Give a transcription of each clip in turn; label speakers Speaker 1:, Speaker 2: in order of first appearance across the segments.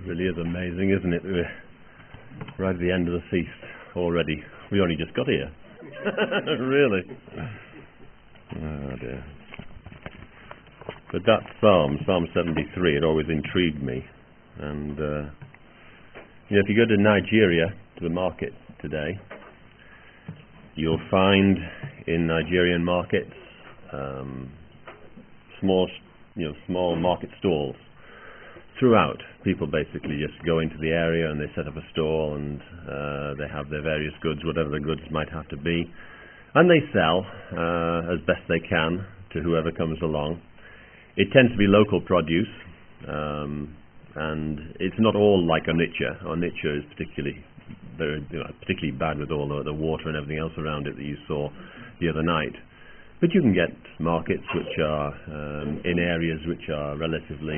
Speaker 1: Really is amazing, isn't it? We're right at the end of the feast already. We only just got here. Really. Oh dear. But that Psalm 73, it always intrigued me. And if you go to Nigeria, to the market today, you'll find in Nigerian markets small market stalls throughout. People basically just go into the area and they set up a stall and they have their various goods, whatever the goods might have to be, and they sell as best they can to whoever comes along. It tends to be local produce, and it's not all like Onitsha. Onitsha is particularly bad with all the water and everything else around it that you saw the other night. But you can get markets which are in areas which are relatively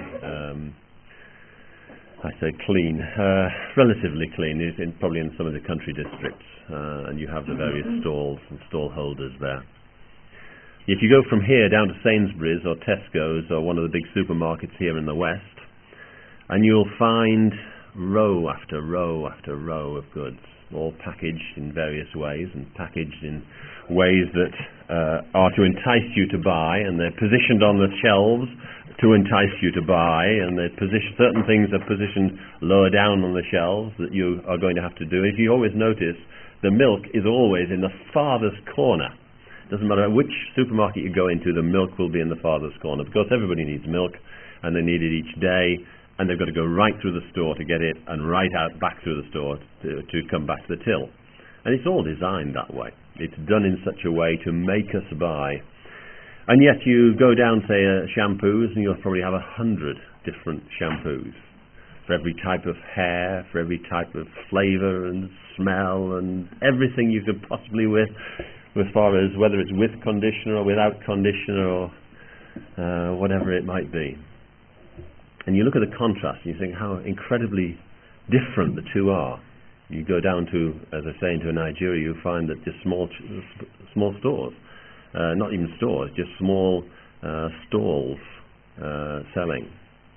Speaker 1: clean, relatively clean, probably in some of the country districts, and you have the various stalls and stall holders there. If you go from here down to Sainsbury's or Tesco's or one of the big supermarkets here in the West, and you'll find row after row after row of goods, all packaged in various ways and packaged in ways that are to entice you to buy, and they're positioned on the shelves to entice you to buy, and certain things are positioned lower down on the shelves that you are going to have to do. If you always notice, the milk is always in the farthest corner. Doesn't matter which supermarket you go into, the milk will be in the farthest corner, because everybody needs milk and they need it each day, and they've got to go right through the store to get it and right out back through the store to come back to the till. And it's all designed that way. It's done in such a way to make us buy. And yet you go down, say, shampoos, and you'll probably have 100 different shampoos for every type of hair, for every type of flavour and smell and everything you could possibly with, as far as whether it's with conditioner or without conditioner or whatever it might be. And you look at the contrast and you think how incredibly different the two are. You go down to, as I say, into Nigeria, you find that just small stores, not even stores, just small stalls selling.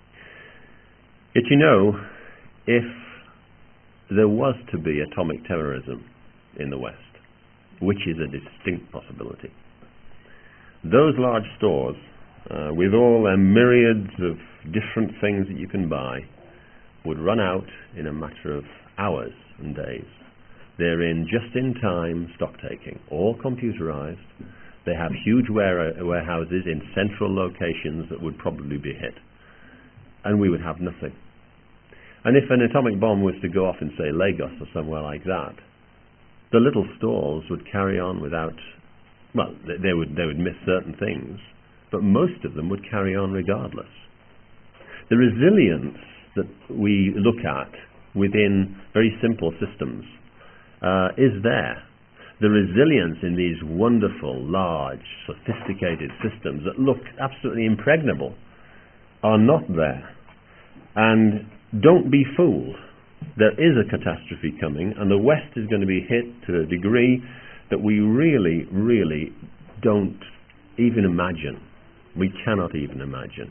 Speaker 1: Yet if there was to be atomic terrorism in the West, which is a distinct possibility, those large stores, with all their myriads of different things that you can buy, would run out in a matter of hours and days. They're in just-in-time stock-taking, all computerized. They have huge warehouses in central locations that would probably be hit, and we would have nothing. And if an atomic bomb was to go off in, say, Lagos or somewhere like that, the little stalls would carry on without, well, they would miss certain things, but most of them would carry on regardless. The resilience that we look at within very simple systems is there. The resilience in these wonderful, large, sophisticated systems that look absolutely impregnable are not there. And don't be fooled. There is a catastrophe coming, and the West is going to be hit to a degree that we really, really don't even imagine. We cannot even imagine.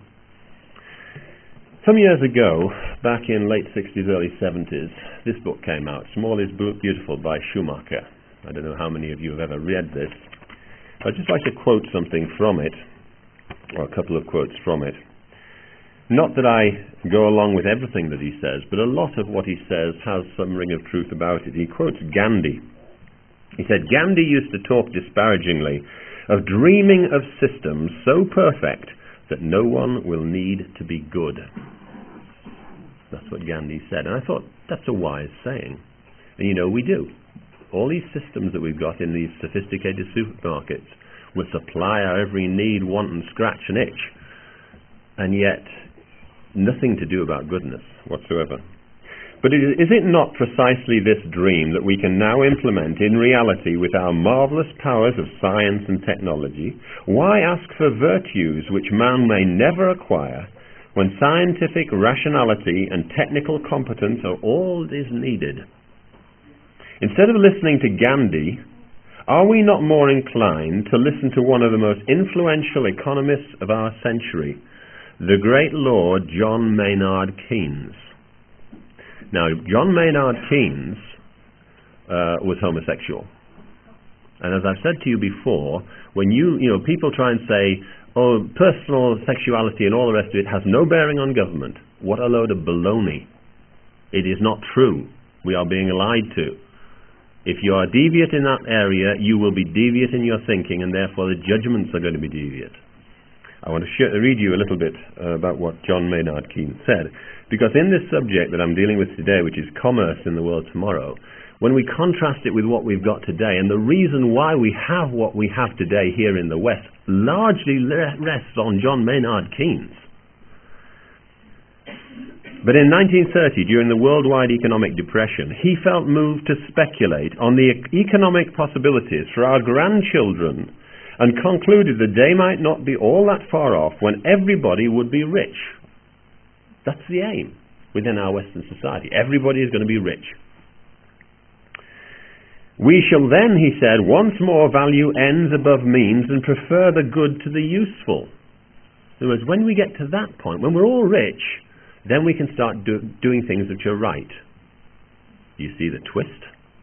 Speaker 1: Some years ago, back in late 60s, early 70s, this book came out, Small is Beautiful by Schumacher. I don't know how many of you have ever read this. I'd just like to quote something from it, or a couple of quotes from it. Not that I go along with everything that he says, but a lot of what he says has some ring of truth about it. He quotes Gandhi. He said, Gandhi used to talk disparagingly of dreaming of systems so perfect that no one will need to be good. That's what Gandhi said. And I thought, that's a wise saying. And we do. All these systems that we've got in these sophisticated supermarkets will supply our every need, want and scratch and itch. And yet, nothing to do about goodness whatsoever. But is it not precisely this dream that we can now implement in reality with our marvelous powers of science and technology? Why ask for virtues which man may never acquire, when scientific rationality and technical competence are all that is needed? Instead of listening to Gandhi, are we not more inclined to listen to one of the most influential economists of our century, the great Lord John Maynard Keynes? Now, John Maynard Keynes was homosexual. And as I've said to you before, when people try and say, oh, personal sexuality and all the rest of it has no bearing on government, what a load of baloney. It is not true. We are being lied to. If you are deviant in that area, you will be deviant in your thinking, and therefore the judgments are going to be deviant. I want to read you a little bit about what John Maynard Keynes said, because in this subject that I'm dealing with today, which is commerce in the world tomorrow, when we contrast it with what we've got today, and the reason why we have what we have today here in the West largely rests on John Maynard Keynes. But in 1930, during the worldwide economic depression, he felt moved to speculate on the economic possibilities for our grandchildren and concluded the day might not be all that far off when everybody would be rich. That's the aim within our Western society. Everybody is going to be rich. We shall then, he said, once more value ends above means and prefer the good to the useful. In other words, when we get to that point, when we're all rich, then we can start doing things which are right. You see the twist?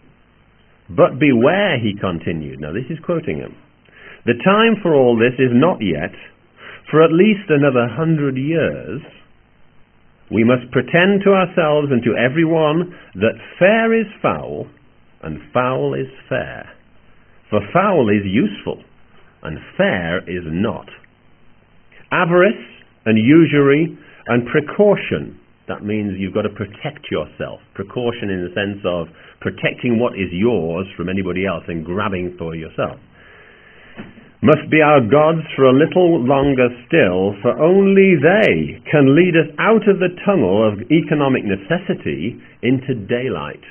Speaker 1: But beware, he continued. Now this is quoting him. The time for all this is not yet. For at least another 100 years, we must pretend to ourselves and to everyone that fair is foul, and foul is fair. For foul is useful, and fair is not. Avarice and usury and precaution, that means you've got to protect yourself. Precaution in the sense of protecting what is yours from anybody else and grabbing for yourself. Must be our gods for a little longer still, for only they can lead us out of the tunnel of economic necessity into daylight.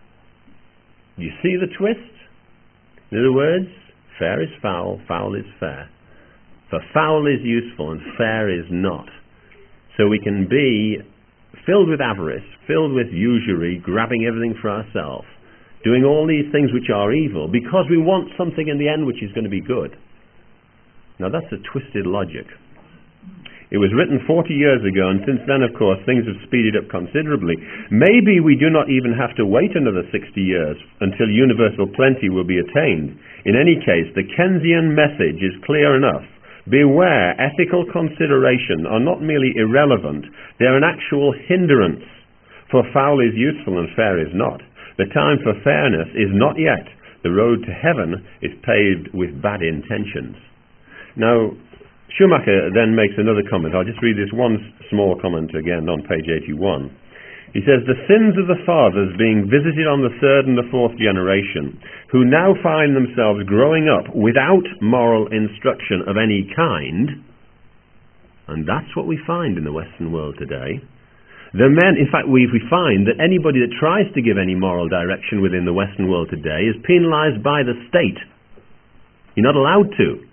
Speaker 1: You see the twist? In other words, fair is foul, foul is fair. For foul is useful and fair is not. So we can be filled with avarice, filled with usury, grabbing everything for ourselves, doing all these things which are evil because we want something in the end which is going to be good. Now that's a twisted logic. It was written 40 years ago, and since then, of course, things have speeded up considerably. Maybe we do not even have to wait another 60 years until universal plenty will be attained. In any case, the Keynesian message is clear enough. Beware, ethical consideration are not merely irrelevant, they are an actual hindrance. For foul is useful and fair is not. The time for fairness is not yet. The road to heaven is paved with bad intentions. Now, Schumacher then makes another comment. I'll just read this one small comment again on page 81. He says, the sins of the fathers being visited on the third and the fourth generation, who now find themselves growing up without moral instruction of any kind, and that's what we find in the Western world today. The men, in fact, we find that anybody that tries to give any moral direction within the Western world today is penalized by the state. You're not allowed to.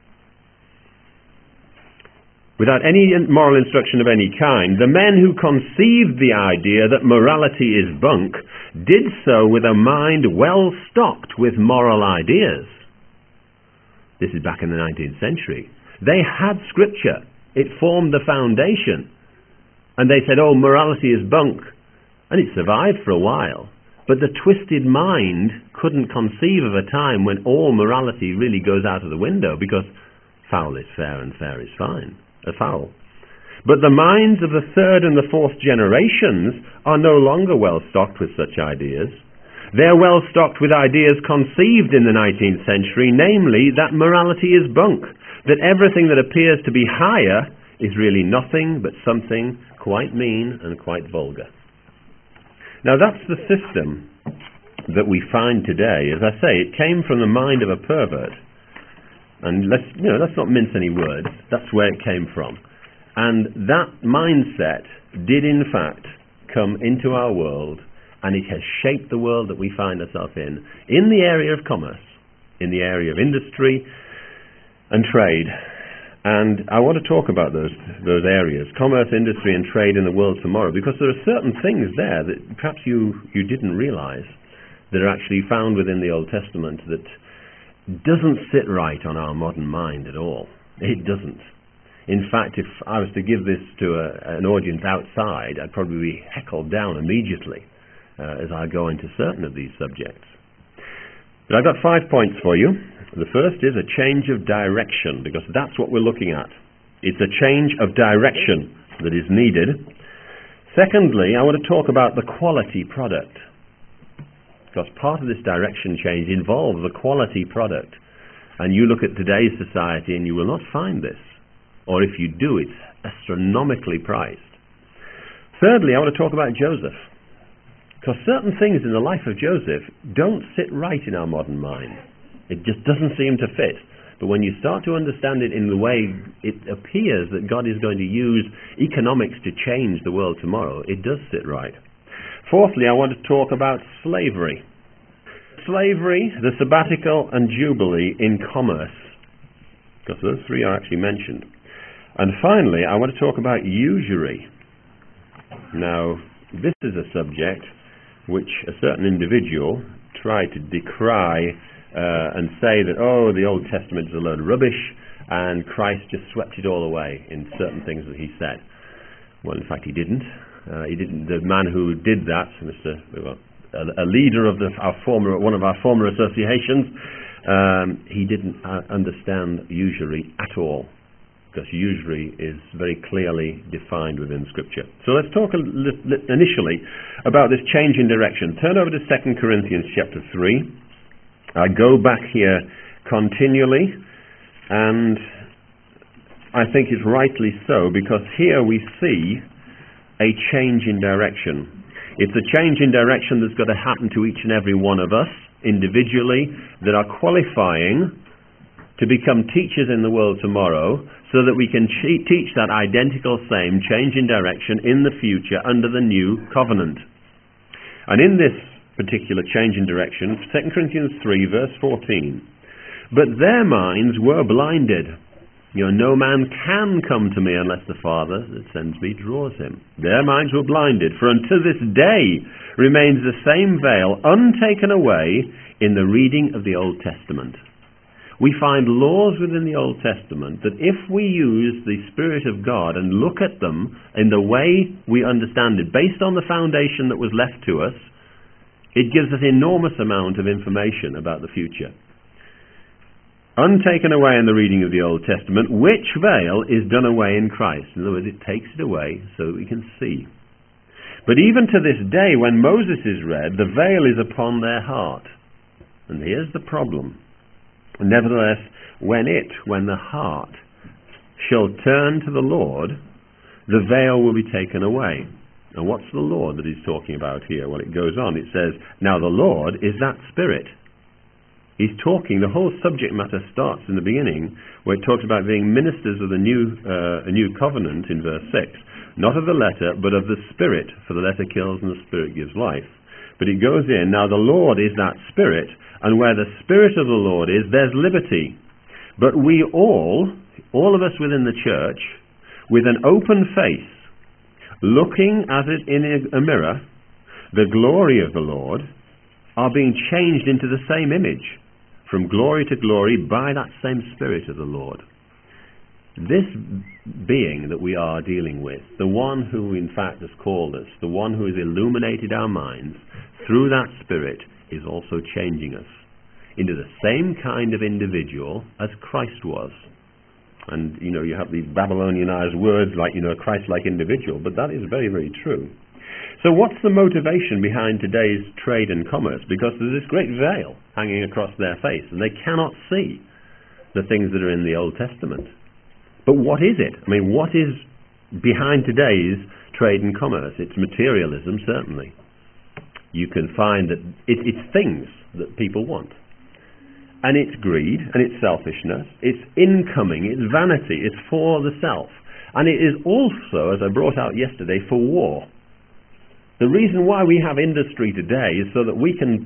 Speaker 1: Without any moral instruction of any kind, the men who conceived the idea that morality is bunk did so with a mind well stocked with moral ideas. This is back in the 19th century. They had scripture. It formed the foundation. And they said, oh, morality is bunk. And it survived for a while. But the twisted mind couldn't conceive of a time when all morality really goes out of the window, because foul is fair and fair is fine. Foul. But the minds of the third and the fourth generations are no longer well stocked with such ideas. They're well stocked with ideas conceived in the 19th century, namely that morality is bunk, that everything that appears to be higher is really nothing but something quite mean and quite vulgar. Now that's the system that we find today. As I say, it came from the mind of a pervert. And let's not mince any words. That's where it came from. And that mindset did in fact come into our world, and it has shaped the world that we find ourselves in the area of commerce, in the area of industry and trade. And I want to talk about those areas, commerce, industry and trade in the world tomorrow, because there are certain things there that perhaps you didn't realize that are actually found within the Old Testament that doesn't sit right on our modern mind at all. It doesn't. In fact, if I was to give this to an audience outside, I'd probably be heckled down immediately as I go into certain of these subjects. But I've got 5 points for you. The first is a change of direction, because that's what we're looking at. It's a change of direction that is needed. Secondly, I want to talk about the quality product, because part of this direction change involves the quality product. And you look at today's society and you will not find this. Or if you do, it's astronomically priced. Thirdly, I want to talk about Joseph, because certain things in the life of Joseph don't sit right in our modern mind. It just doesn't seem to fit. But when you start to understand it in the way it appears that God is going to use economics to change the world tomorrow, it does sit right. Fourthly, I want to talk about slavery. Slavery, the sabbatical, and jubilee in commerce, because those three are actually mentioned. And finally, I want to talk about usury. Now, this is a subject which a certain individual tried to decry and say that, oh, the Old Testament is a load of rubbish, and Christ just swept it all away in certain things that he said. Well, in fact, he didn't. The man who did that, a leader of one of our former associations, he didn't understand usury at all, because usury is very clearly defined within Scripture. So let's talk initially about this change in direction. Turn over to 2 Corinthians chapter 3. I go back here continually, and I think it's rightly so, because here we see a change in direction. It's a change in direction that's got to happen to each and every one of us individually that are qualifying to become teachers in the world tomorrow, so that we can teach that identical same change in direction in the future under the new covenant. And in this particular change in direction, 2 Corinthians 3 verse 14, but their minds were blinded. No man can come to me unless the Father that sends me draws him. Their minds were blinded, for unto this day remains the same veil untaken away in the reading of the Old Testament. We find laws within the Old Testament that if we use the Spirit of God and look at them in the way we understand it, based on the foundation that was left to us, it gives us enormous amount of information about the future. Untaken away in the reading of the Old Testament, which veil is done away in Christ. In other words, it takes it away so that we can see. But even to this day, when Moses is read, the veil is upon their heart. And here's the problem. Nevertheless, when the heart shall turn to the Lord, the veil will be taken away. And what's the Lord that he's talking about here? Well, it goes on. It says, now the Lord is that Spirit. He's talking, the whole subject matter starts in the beginning, where it talks about being ministers of a new covenant in verse 6. Not of the letter, but of the Spirit, for the letter kills and the Spirit gives life. But it goes in, now the Lord is that Spirit, and where the Spirit of the Lord is, there's liberty. But we all of us within the church, with an open face, looking as it in a mirror, the glory of the Lord, are being changed into the same image, from glory to glory, by that same Spirit of the Lord. This being that we are dealing with, the one who in fact has called us, the one who has illuminated our minds, through that Spirit is also changing us into the same kind of individual as Christ was. And, you have these Babylonianized words like, a Christ-like individual, but that is very, very true. So what's the motivation behind today's trade and commerce? Because there's this great veil hanging across their face, and they cannot see the things that are in the Old Testament. But what is it? What is behind today's trade and commerce? It's materialism, certainly. You can find that it's things that people want. And it's greed, and it's selfishness, it's incoming, it's vanity, it's for the self. And it is also, as I brought out yesterday, for war. The reason why we have industry today is so that we can,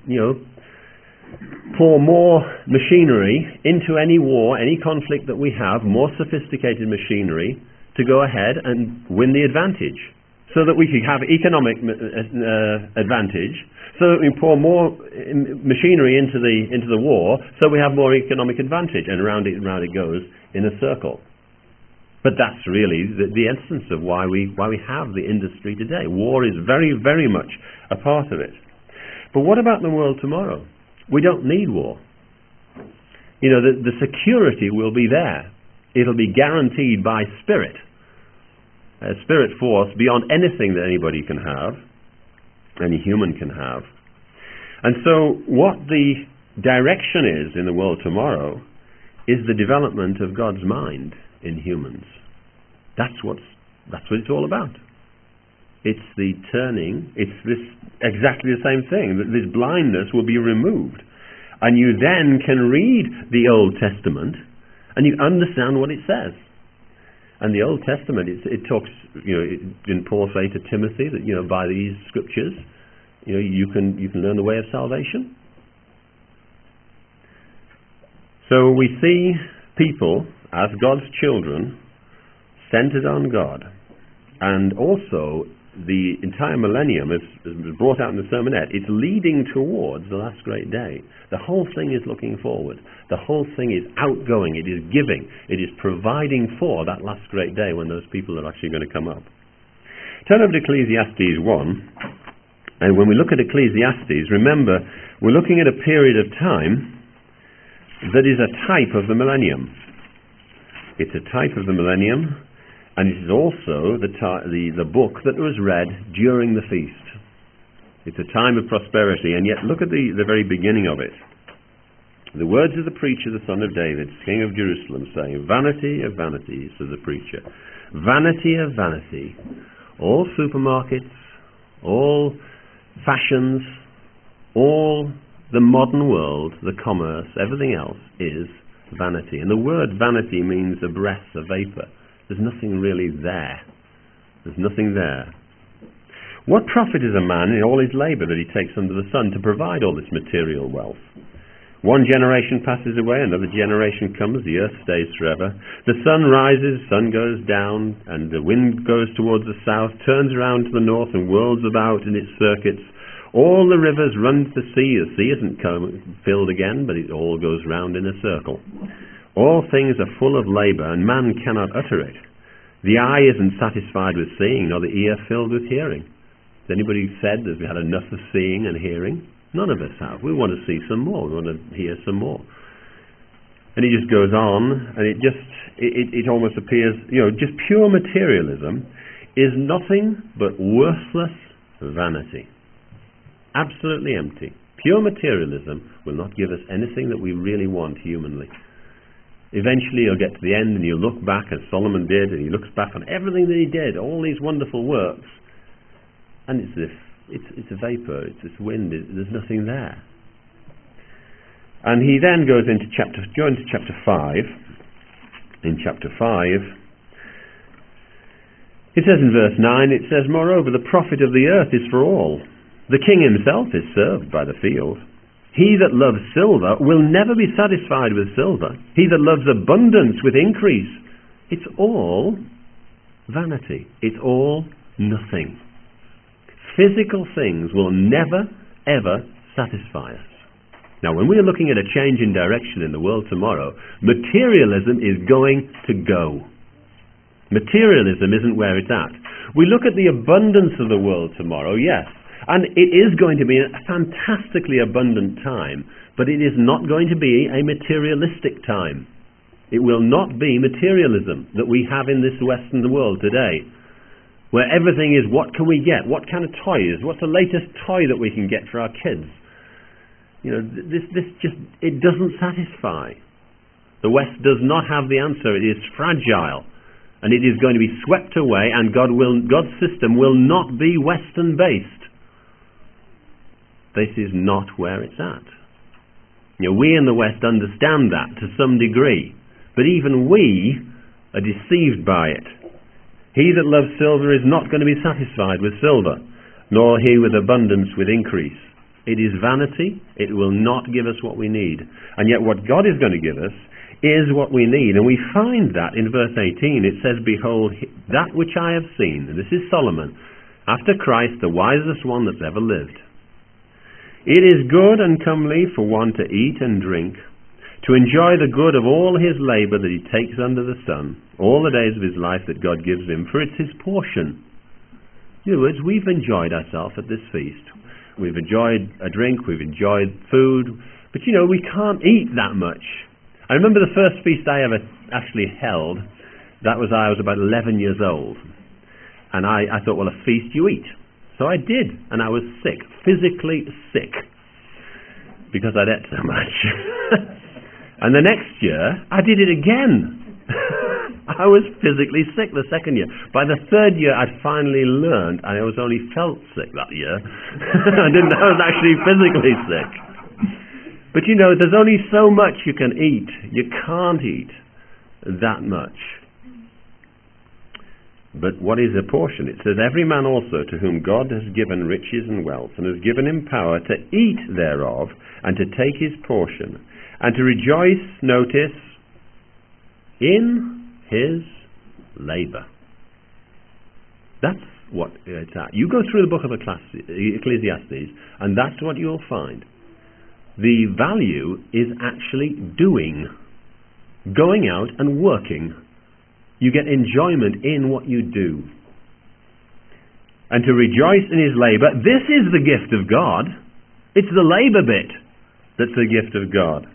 Speaker 1: pour more machinery into any war, any conflict that we have, more sophisticated machinery, to go ahead and win the advantage. So that we can have economic advantage, so that we pour more machinery into the war, so we have more economic advantage, and round it goes in a circle. But that's really the essence of why we have the industry today. War is very, very much a part of it. But what about the world tomorrow? We don't need war. You know, the security will be there. It'll be guaranteed by spirit. A spirit force beyond anything that anybody can have, any human can have. And so what the direction is in the world tomorrow is the development of God's mind in humans. That's what it's all about. It's the turning, it's this exactly the same thing, that this blindness will be removed. And you then can read the Old Testament and you understand what it says. And the Old Testament, it talks, you know, didn't Paul say to Timothy that, you know, by these scriptures, you know, you can learn the way of salvation. So we see people as God's children centered on God, and also the entire millennium, as brought out in the sermonette, it's leading towards the last great day. The whole thing is looking forward. The whole thing is outgoing. It is giving. It is providing for that last great day when those people are actually going to come up. Turn over to Ecclesiastes 1, and when we look at Ecclesiastes, remember, we're looking at a period of time that is a type of the millennium. It's a type of the millennium, and it is also the book that was read during the feast. It's a time of prosperity, and yet look at the very beginning of it. The words of the preacher, the son of David, king of Jerusalem, saying, "Vanity of vanities," says the preacher. "Vanity of vanity. All supermarkets, all fashions, all the modern world, the commerce, everything else is vanity." And the word vanity means a breath, a vapor. There's nothing really there. There's nothing there. What profit is a man in all his labour that he takes under the sun to provide all this material wealth? One generation passes away, another generation comes, the earth stays forever. The sun rises, sun goes down, and the wind goes towards the south, turns around to the north and whirls about in its circuits. All the rivers run to the sea isn't filled again, but it all goes round in a circle. All things are full of labour, and man cannot utter it. The eye isn't satisfied with seeing, nor the ear filled with hearing. Has anybody said that we had enough of seeing and hearing? None of us have. We want to see some more. We want to hear some more. And it just goes on, and it almost appears, you know, just pure materialism is nothing but worthless vanity. Absolutely empty. Pure materialism will not give us anything that we really want humanly. Eventually you'll get to the end and you'll look back, as Solomon did, and he looks back on everything that he did, all these wonderful works, and it's a vapor, it's this wind, there's nothing there. And he then goes into chapter 5. In chapter 5, it says in verse 9, it says, "Moreover, the profit of the earth is for all. The king himself is served by the field. He that loves silver will never be satisfied with silver. He that loves abundance with increase." It's all vanity. It's all nothing. Physical things will never, ever satisfy us. Now, when we are looking at a change in direction in the world tomorrow, materialism is going to go. Materialism isn't where it's at. We look at the abundance of the world tomorrow, yes, and it is going to be a fantastically abundant time, but it is not going to be a materialistic time. It will not be materialism that we have in this Western world today, where everything is, what can we get? What kind of toys? What's the latest toy that we can get for our kids? You know, it doesn't satisfy. The West does not have the answer. It is fragile, and it is going to be swept away, and God's system will not be Western based. This is not where it's at. You know, we in the West understand that to some degree, but even we are deceived by it. He that loves silver is not going to be satisfied with silver, nor he with abundance with increase. It is vanity. It will not give us what we need. And yet what God is going to give us is what we need. And we find that in verse 18. It says, "Behold, that which I have seen," and this is Solomon, after Christ, the wisest one that's ever lived. "It is good and comely for one to eat and drink, to enjoy the good of all his labour that he takes under the sun, all the days of his life that God gives him, for it's his portion. In other words, we've enjoyed ourselves at this feast. We've enjoyed a drink, we've enjoyed food, but we can't eat that much. I remember the first feast I ever actually held. I was about 11 years old, and I thought, well, a feast you eat. So I did, and I was sick, physically sick, because I'd ate so much. And the next year, I did it again. I was physically sick the second year. By the third year, I'd finally learned, and I was only felt sick that year. I didn't know I was actually physically sick. But there's only so much you can eat. You can't eat that much. But what is a portion? It says, every man also to whom God has given riches and wealth, and has given him power to eat thereof, and to take his portion, and to rejoice, notice, in his labour. That's what it's at. You go through the book of Ecclesiastes, and that's what you'll find. The value is actually doing, going out and working. You get enjoyment in what you do. And to rejoice in his labour, this is the gift of God. It's the labour bit that's the gift of God.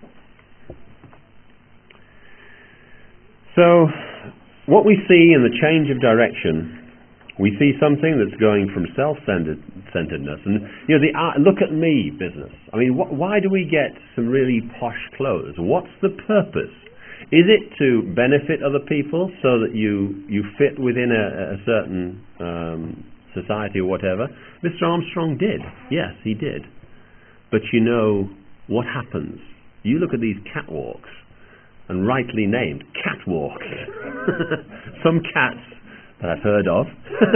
Speaker 1: So, what we see in the change of direction, we see something that's going from self-centeredness and the look at me business. I mean, why do we get some really posh clothes? What's the purpose? Is it to benefit other people so that you fit within a certain society or whatever? Mr. Armstrong did. Yes, he did. But what happens? You look at these catwalks, and rightly named catwalks. Some cats that I've heard of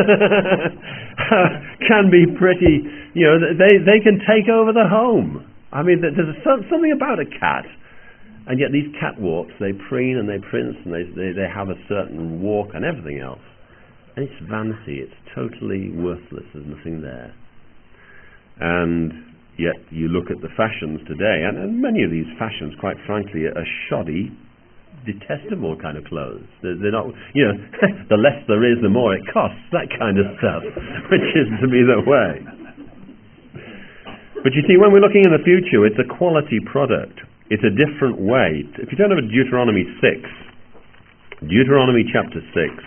Speaker 1: can be pretty, they can take over the home. I mean, there's something about a cat, and yet these catwalks, they preen and they prince and they have a certain walk and everything else. And it's vanity, it's totally worthless, there's nothing there. And yet you look at the fashions today, and many of these fashions, quite frankly, are shoddy, detestable kind of clothes. They're not, the less there is, the more it costs, that kind of stuff, which is to be the way. But you see, when we're looking in the future, it's a quality product. It's a different way. If you turn over to Deuteronomy 6, Deuteronomy chapter 6,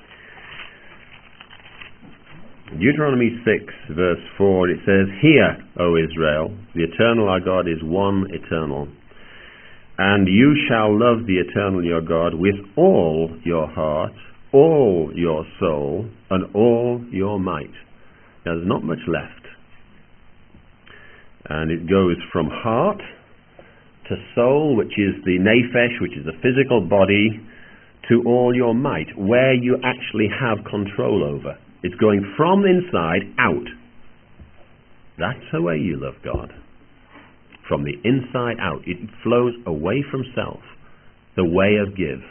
Speaker 1: Deuteronomy 6 verse 4, it says, "Hear, O Israel, the eternal our God is one eternal. And you shall love the eternal your God with all your heart, all your soul, and all your might." Now, there's not much left. And it goes from heart to soul, which is the nephesh, which is the physical body, to all your might, where you actually have control over. It's going from inside out. That's the way you love God. From the inside out. It flows away from self. The way of give.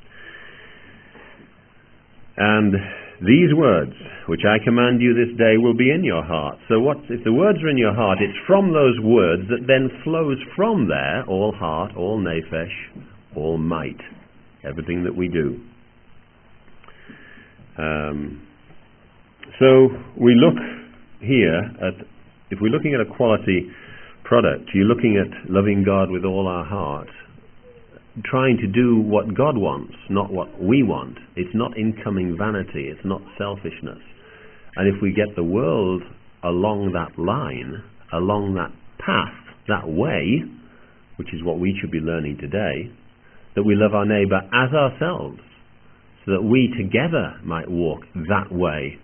Speaker 1: And these words, which I command you this day, will be in your heart. So if the words are in your heart, it's from those words that then flows from there, all heart, all nephesh, all might. Everything that we do. So we look here at, if we're looking at a quality product, you're looking at loving God with all our heart, trying to do what God wants, not what we want. It's not incoming vanity, it's not selfishness. And if we get the world along that line, along that path, that way, which is what we should be learning today, that we love our neighbour as ourselves, so that we together might walk that way,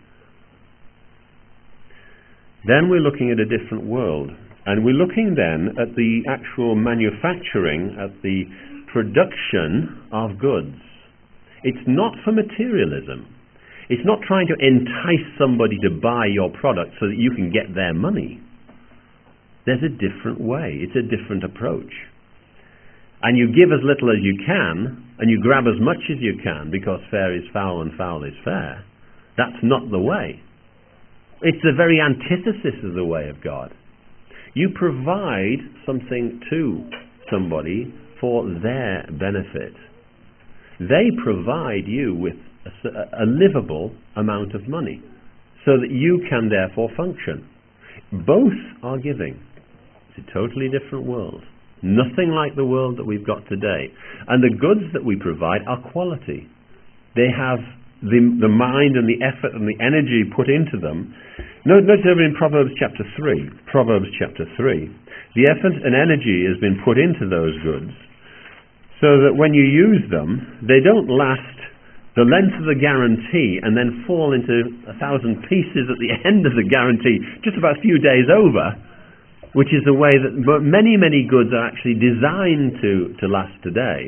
Speaker 1: then we're looking at a different world. And we're looking then at the actual manufacturing, at the production of goods. It's not for materialism. It's not trying to entice somebody to buy your product so that you can get their money. There's a different way. It's a different approach. And you give as little as you can, and you grab as much as you can, because fair is foul and foul is fair. That's not the way. It's the very antithesis of the way of God. You provide something to somebody for their benefit. They provide you with a livable amount of money so that you can therefore function. Both are giving. It's a totally different world. Nothing like the world that we've got today. And the goods that we provide are quality. They have the mind and the effort and the energy put into them. Notice over in Proverbs chapter 3. Proverbs chapter 3. The effort and energy has been put into those goods so that when you use them, they don't last the length of the guarantee and then fall into 1,000 pieces at the end of the guarantee, just about a few days over, which is the way that many, many goods are actually designed to last today.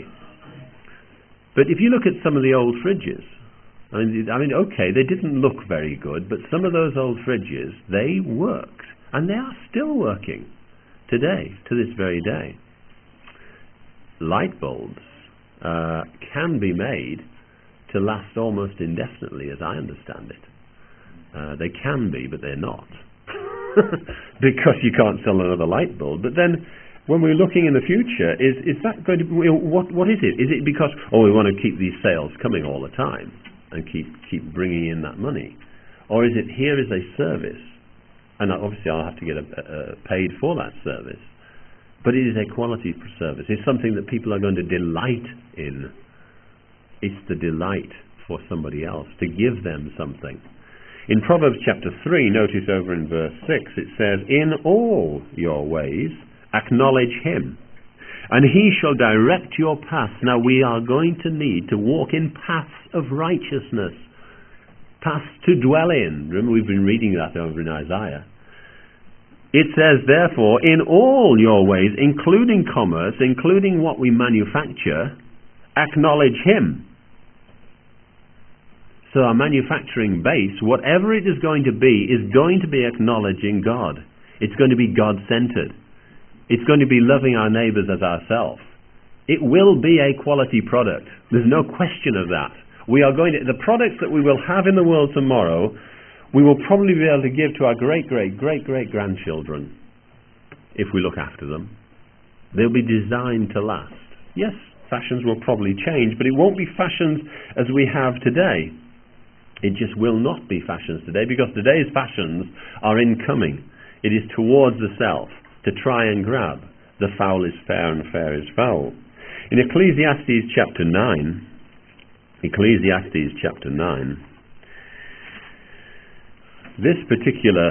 Speaker 1: But if you look at some of the old fridges, I mean, okay, they didn't look very good, but some of those old fridges, they worked, and they are still working today, to this very day. Light bulbs can be made to last almost indefinitely, as I understand it. They can be, but they're not. Because you can't sell another light bulb. But then, when we're looking in the future, is that going to be, what is it? Is it because, we want to keep these sales coming all the time and keep bringing in that money? Or is it, here is a service, and obviously I'll have to get paid for that service, but it is a quality service. It's something that people are going to delight in. It's the delight for somebody else, to give them something. In Proverbs chapter 3, notice over in verse 6, it says, "In all your ways acknowledge him, and he shall direct your paths." Now we are going to need to walk in paths of righteousness, paths to dwell in. Remember, we've been reading that over in Isaiah. It says, therefore, in all your ways, including commerce, including what we manufacture, acknowledge him. So our manufacturing base, whatever it is going to be acknowledging God. It's going to be God-centered. It's going to be loving our neighbours as ourselves. It will be a quality product. There's no question of that. The products that we will have in the world tomorrow, we will probably be able to give to our great-great-great-great-grandchildren if we look after them. They'll be designed to last. Yes, fashions will probably change, but it won't be fashions as we have today. It just will not be fashions today, because today's fashions are incoming. It is towards the self, to try and grab. The foul is fair and fair is foul. In Ecclesiastes chapter 9, this particular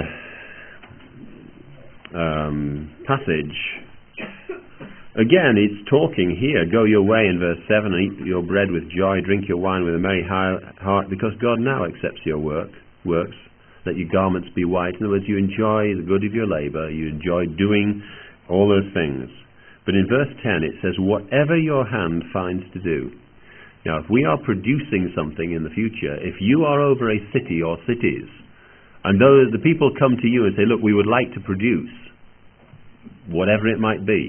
Speaker 1: passage, again, it's talking here, go your way in verse 7, and eat your bread with joy, drink your wine with a merry heart, because God now accepts your works. Let your garments be white. In other words, you enjoy the good of your labour, you enjoy doing all those things. But in verse 10 it says, whatever your hand finds to do. Now, if we are producing something in the future, if you are over a city or cities, and though the people come to you and say, look, we would like to produce whatever it might be,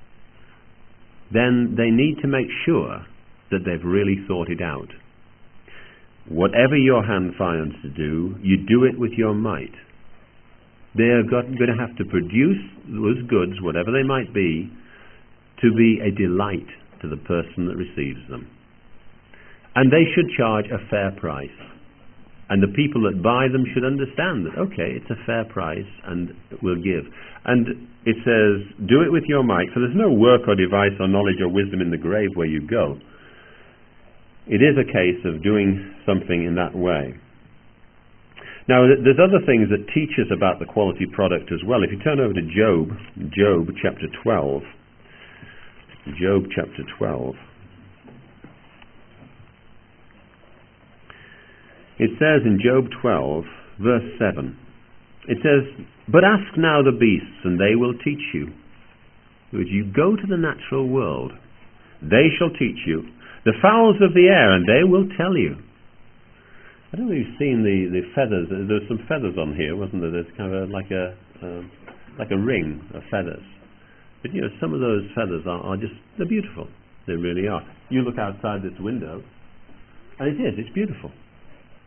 Speaker 1: then they need to make sure that they've really thought it out. Whatever your hand finds to do, you do it with your might. They are going to have to produce those goods, whatever they might be a delight to the person that receives them. And they should charge a fair price. And the people that buy them should understand that, okay, it's a fair price and we'll give. And it says, do it with your might, for there's no work or device or knowledge or wisdom in the grave where you go. It is a case of doing something in that way. Now, there's other things that teach us about the quality product as well. If you turn over to Job chapter 12. Job chapter 12. It says in Job 12, verse 7, it says, but ask now the beasts, and they will teach you. As you go to the natural world, they shall teach you. The fowls of the air, and they will tell you. I don't know if you've seen the feathers. There's some feathers on here, wasn't there? There's kind of like a ring of feathers. But some of those feathers are just, they're beautiful. They really are. You look outside this window, and it's beautiful.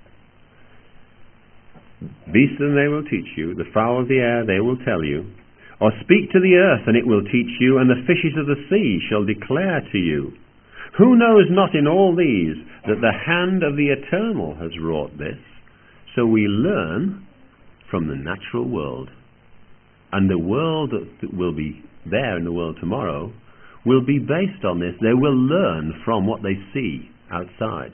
Speaker 1: Beasts, and they will teach you. The fowl of the air, they will tell you. Or speak to the earth, and it will teach you, and the fishes of the sea shall declare to you. Who knows not in all these that the hand of the Eternal has wrought this? So we learn from the natural world. And the world that will be there in the world tomorrow will be based on this. They will learn from what they see outside.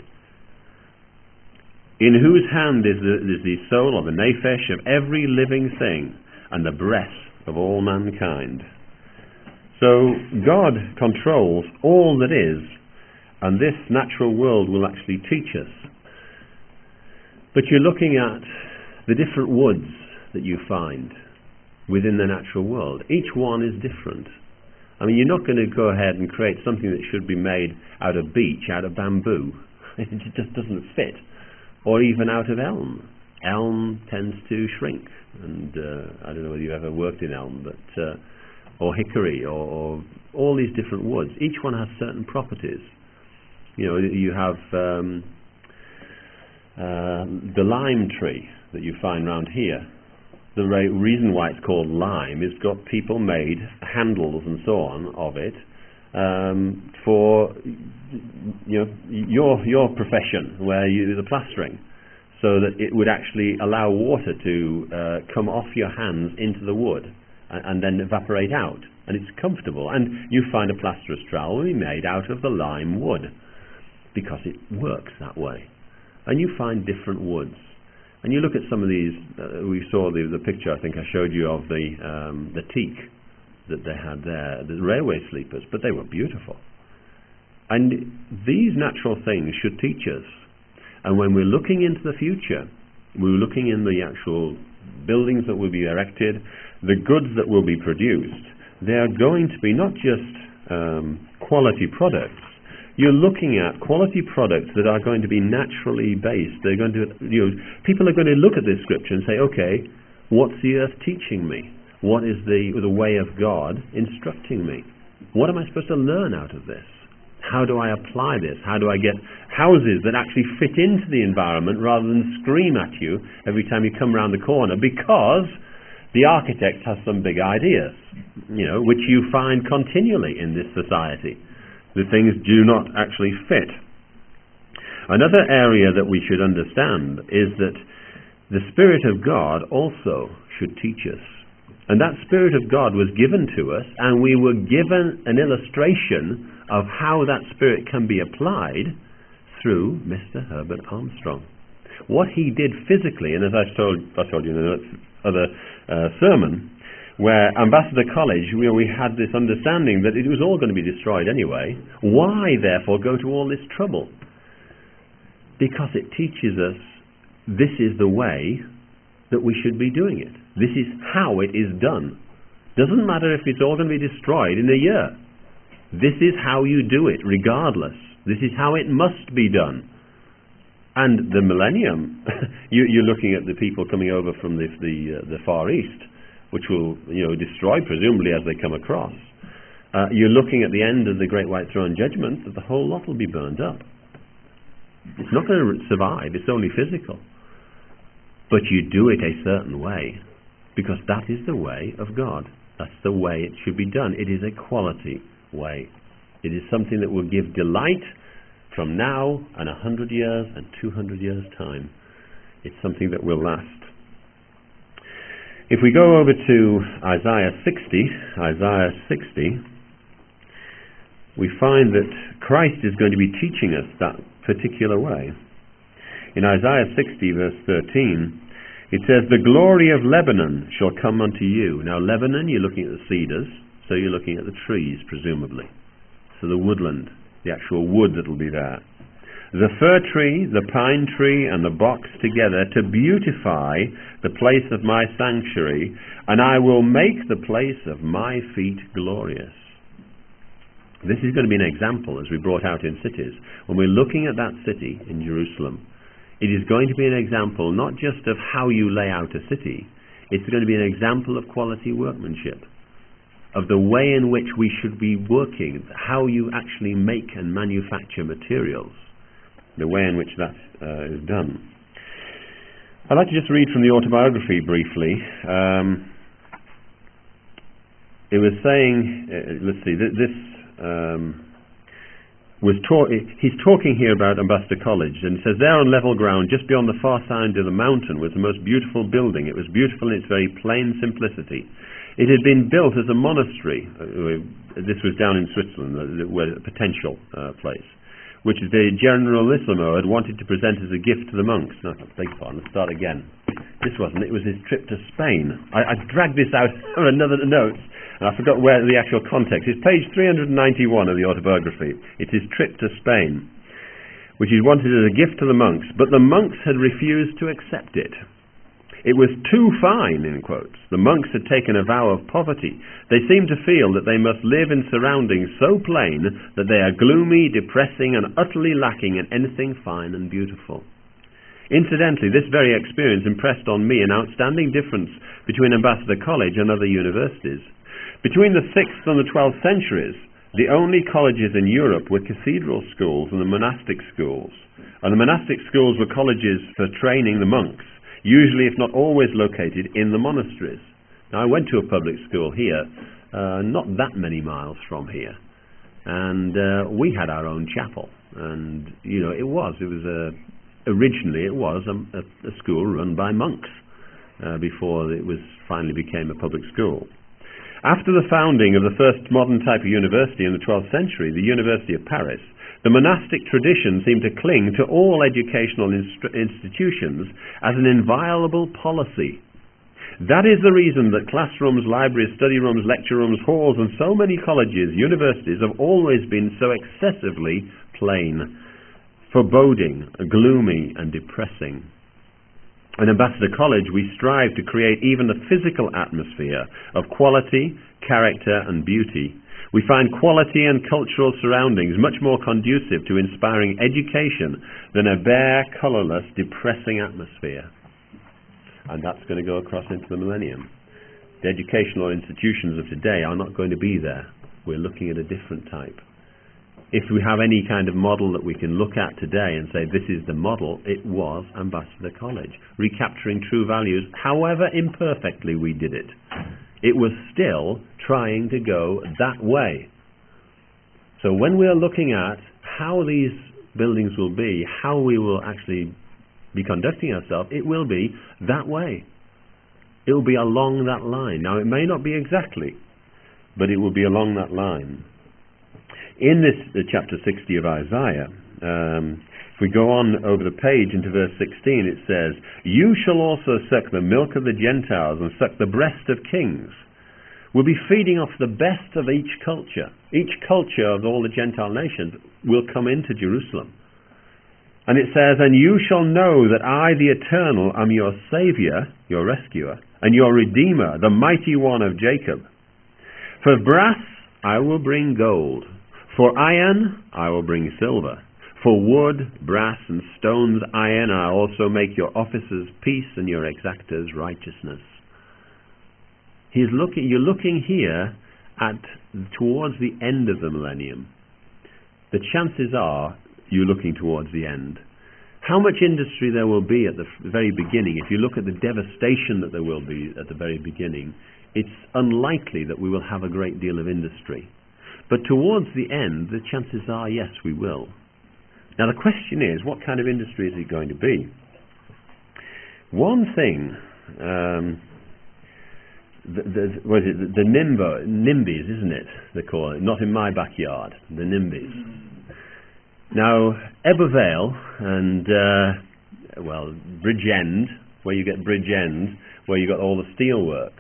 Speaker 1: In whose hand is the soul or the nephesh of every living thing, and the breath of all mankind. So God controls all that is, and this natural world will actually teach us. But you're looking at the different woods that you find within the natural world. Each one is different. I mean, you're not going to go ahead and create something that should be made out of beech, out of bamboo. It just doesn't fit. Or even out of elm. Elm tends to shrink, and I don't know whether you've ever worked in elm, but or hickory, or all these different woods. Each one has certain properties. You know, you have the lime tree that you find round here. The reason why it's called lime is got people made handles and so on of it for your profession, where you do the plastering, so that it would actually allow water to come off your hands into the wood and then evaporate out, and it's comfortable. And you find a plasterer's trowel made out of the lime wood because it works that way. And you find different woods. And you look at some of these, we saw the picture I think I showed you of the teak that they had there, the railway sleepers, but they were beautiful. And these natural things should teach us. And when we're looking into the future, we're looking in the actual buildings that will be erected, the goods that will be produced, they are going to be not just quality products. You're looking at quality products that are going to be naturally based. They're going to, people are going to look at this scripture and say, okay, what's the earth teaching me? What is the way of God instructing me? What am I supposed to learn out of this? How do I apply this? How do I get houses that actually fit into the environment rather than scream at you every time you come around the corner because the architect has some big ideas, which you find continually in this society. The things do not actually fit. Another area that we should understand is that the Spirit of God also should teach us. And that Spirit of God was given to us, and we were given an illustration of how that Spirit can be applied through Mr. Herbert Armstrong. What he did physically, and as I told you in another sermon, where Ambassador College, we had this understanding that it was all going to be destroyed anyway. Why, therefore, go to all this trouble? Because it teaches us this is the way that we should be doing it. This is how it is done. Doesn't matter if it's all going to be destroyed in a year. This is how you do it, regardless. This is how it must be done. And the millennium, you're looking at the people coming over from the Far East, which will destroy presumably as they come across. You're looking at the end of the Great White Throne Judgment that the whole lot will be burned up. It's not going to survive, it's only physical. But you do it a certain way, because that is the way of God. That's the way it should be done. It is a quality way. It is something that will give delight from now and 100 years and 200 years' time. It's something that will last. If we go over to Isaiah 60, we find that Christ is going to be teaching us that particular way. In Isaiah 60, verse 13, it says, "The glory of Lebanon shall come unto you." Now, Lebanon, you're looking at the cedars, so you're looking at the trees, presumably. So the woodland, the actual wood that will be there. "The fir tree, the pine tree, and the box together to beautify the place of my sanctuary, and I will make the place of my feet glorious." This is going to be an example, as we brought out in cities. When we're looking at that city in Jerusalem, it is going to be an example not just of how you lay out a city, it's going to be an example of quality workmanship, of the way in which we should be working, how you actually make and manufacture materials, the way in which that is done. I'd like to just read from the autobiography briefly it was saying, let's see, this he's talking here about Ambassador College, and it says, there on level ground, just beyond the far side of the mountain, was the most beautiful building. It was beautiful in its very plain simplicity. It had been built as a monastery. This was down in Switzerland, where a potential place, which the Generalissimo had wanted to present as a gift to the monks. No, I beg your pardon, let's start again. This wasn't, it was his trip to Spain. I dragged this out of another note, and I forgot where the actual context. It's page 391 of the autobiography. It's his trip to Spain, which he wanted as a gift to the monks, but the monks had refused to accept it. It was too fine, in quotes. The monks had taken a vow of poverty. They seemed to feel that they must live in surroundings so plain that they are gloomy, depressing, and utterly lacking in anything fine and beautiful. Incidentally, this very experience impressed on me an outstanding difference between Ambassador College and other universities. Between the 6th and the 12th centuries, the only colleges in Europe were cathedral schools and the monastic schools. And the monastic schools were colleges for training the monks, usually, if not always, located in the monasteries. Now, I went to a public school here, not that many miles from here, and we had our own chapel. And originally it was a school run by monks before it finally became a public school. After the founding of the first modern type of university in the 12th century, the University of Paris, the monastic tradition seemed to cling to all educational institutions as an inviolable policy. That is the reason that classrooms, libraries, study rooms, lecture rooms, halls, and so many colleges, universities have always been so excessively plain, foreboding, gloomy, and depressing. In Ambassador College, we strive to create even a physical atmosphere of quality, character, and beauty. We find quality and cultural surroundings much more conducive to inspiring education than a bare, colourless, depressing atmosphere. And that's going to go across into the millennium. The educational institutions of today are not going to be there. We're looking at a different type. If we have any kind of model that we can look at today and say this is the model, it was Ambassador College, recapturing true values, however imperfectly we did it. It was still trying to go that way. So when we're looking at how these buildings will be, how we will actually be conducting ourselves, it will be that way. It will be along that line. Now, it may not be exactly, but it will be along that line. In this chapter 60 of Isaiah, if we go on over the page into verse 16, it says, "You shall also suck the milk of the Gentiles and suck the breast of kings." We'll be feeding off the best of each culture. Each culture of all the Gentile nations will come into Jerusalem. And it says, "And you shall know that I, the Eternal, am your Saviour, your Rescuer, and your Redeemer, the Mighty One of Jacob. For brass I will bring gold. For iron I will bring silver. For wood, brass, and stones, iron, I also make your officers peace and your exactors righteousness." You're looking here towards the end of the millennium. The chances are you're looking towards the end. How much industry there will be at the very beginning, if you look at the devastation that there will be at the very beginning, it's unlikely that we will have a great deal of industry. But towards the end, the chances are, yes, we will. Now the question is, what kind of industry is it going to be? One thing, the NIMBYs, isn't it? They call it. Not in my backyard, the NIMBYs. Now, Ebervale and, Bridgend, where you get Bridgend, where you got all the steelworks,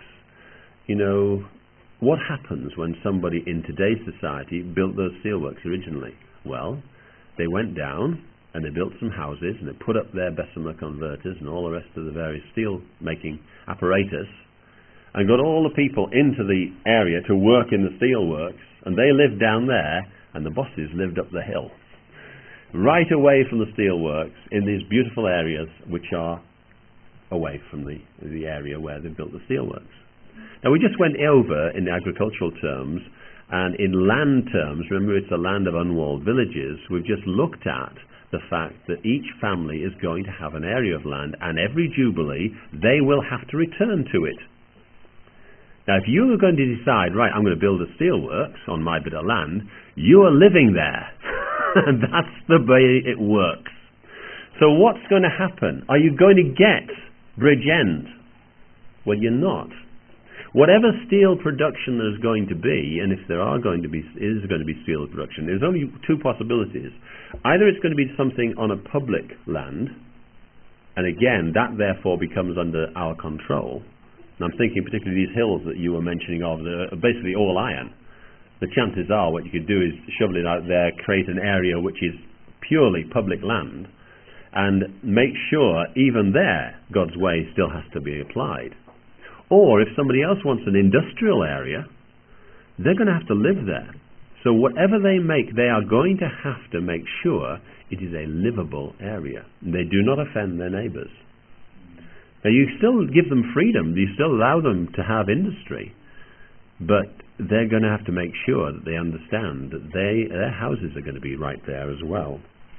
Speaker 1: what happens when somebody in today's society built those steelworks originally? Well, they went down and they built some houses and they put up their Bessemer converters and all the rest of the various steel making apparatus and got all the people into the area to work in the steelworks, and they lived down there and the bosses lived up the hill, right away from the steelworks in these beautiful areas which are away from the area where they built the steelworks. Now, we just went over in agricultural terms and in land terms. Remember, it's a land of unwalled villages. We've just looked at the fact that each family is going to have an area of land, and every Jubilee they will have to return to it. Now, if you are going to decide, right, I'm going to build a steelworks on my bit of land, you are living there. That's the way it works. So what's going to happen? Are you going to get Bridgend? Well, you're not. Whatever steel production there's going to be, and if there is going to be steel production, there's only two possibilities. Either it's going to be something on a public land, and again, that therefore becomes under our control. And I'm thinking particularly these hills that you were mentioning of, they're basically all iron. The chances are what you could do is shovel it out there, create an area which is purely public land, and make sure even there God's way still has to be applied. Or if somebody else wants an industrial area, they're going to have to live there. So whatever they make, they are going to have to make sure it is a livable area. They do not offend their neighbours. Now you still give them freedom, you still allow them to have industry, but they're going to have to make sure that they understand that their houses are going to be right there as well.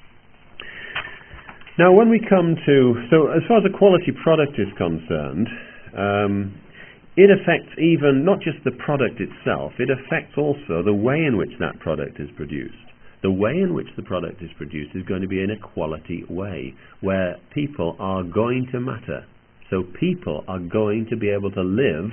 Speaker 1: Now when we come to, so as far as a quality product is concerned, it affects even not just the product itself, it affects also the way in which that product is produced. The way in which the product is produced is going to be in a quality way, where people are going to matter. So people are going to be able to live,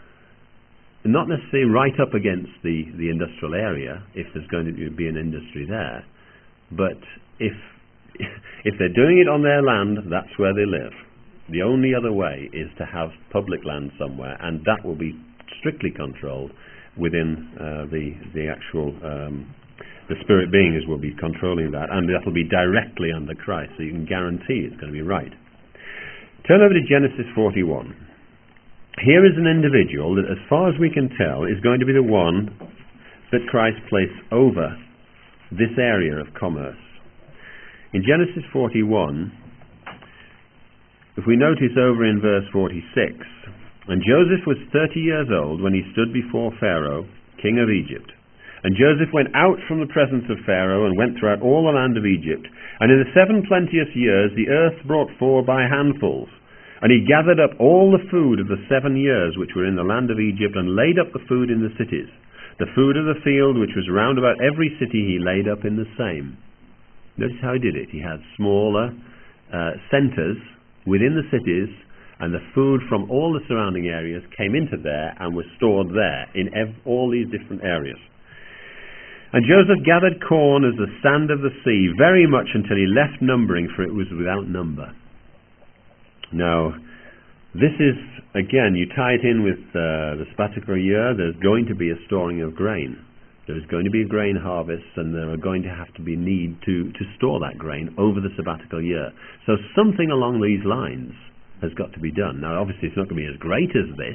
Speaker 1: not necessarily right up against the industrial area, if there's going to be an industry there, but if they're doing it on their land, that's where they live. The only other way is to have public land somewhere, and that will be strictly controlled within the actual the spirit beings will be controlling that, and that will be directly under Christ, so you can guarantee it's going to be right. Turn over to Genesis 41. Here is an individual that, as far as we can tell, is going to be the one that Christ placed over this area of commerce. In Genesis 41, if we notice over in verse 46, and Joseph was 30 years old when he stood before Pharaoh, king of Egypt. And Joseph went out from the presence of Pharaoh and went throughout all the land of Egypt. And in the 7 plenteous years the earth brought forth by handfuls. And he gathered up all the food of the 7 years which were in the land of Egypt, and laid up the food in the cities. The food of the field which was round about every city he laid up in the same. Notice how he did it. He had smaller centres within the cities, and the food from all the surrounding areas came into there and was stored there in all these different areas. And Joseph gathered corn as the sand of the sea, very much until he left numbering, for it was without number. Now, this is, again, you tie it in with the sabbatical year. There's going to be a storing of grain. There's going to be a grain harvest, and there are going to have to be need to store that grain over the sabbatical year. So something along these lines has got to be done. Now, obviously, it's not going to be as great as this,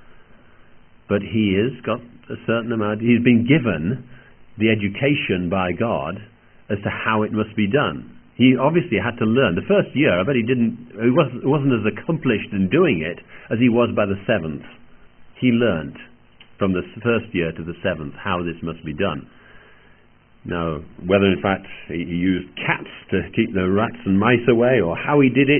Speaker 1: but he has got a certain amount. He's been given the education by God as to how it must be done. He obviously had to learn. The first year, I bet he wasn't as accomplished in doing it as he was by the 7th. He learned from the first year to the 7th how this must be done. Now, whether in fact he used cats to keep the rats and mice away, or how he did it,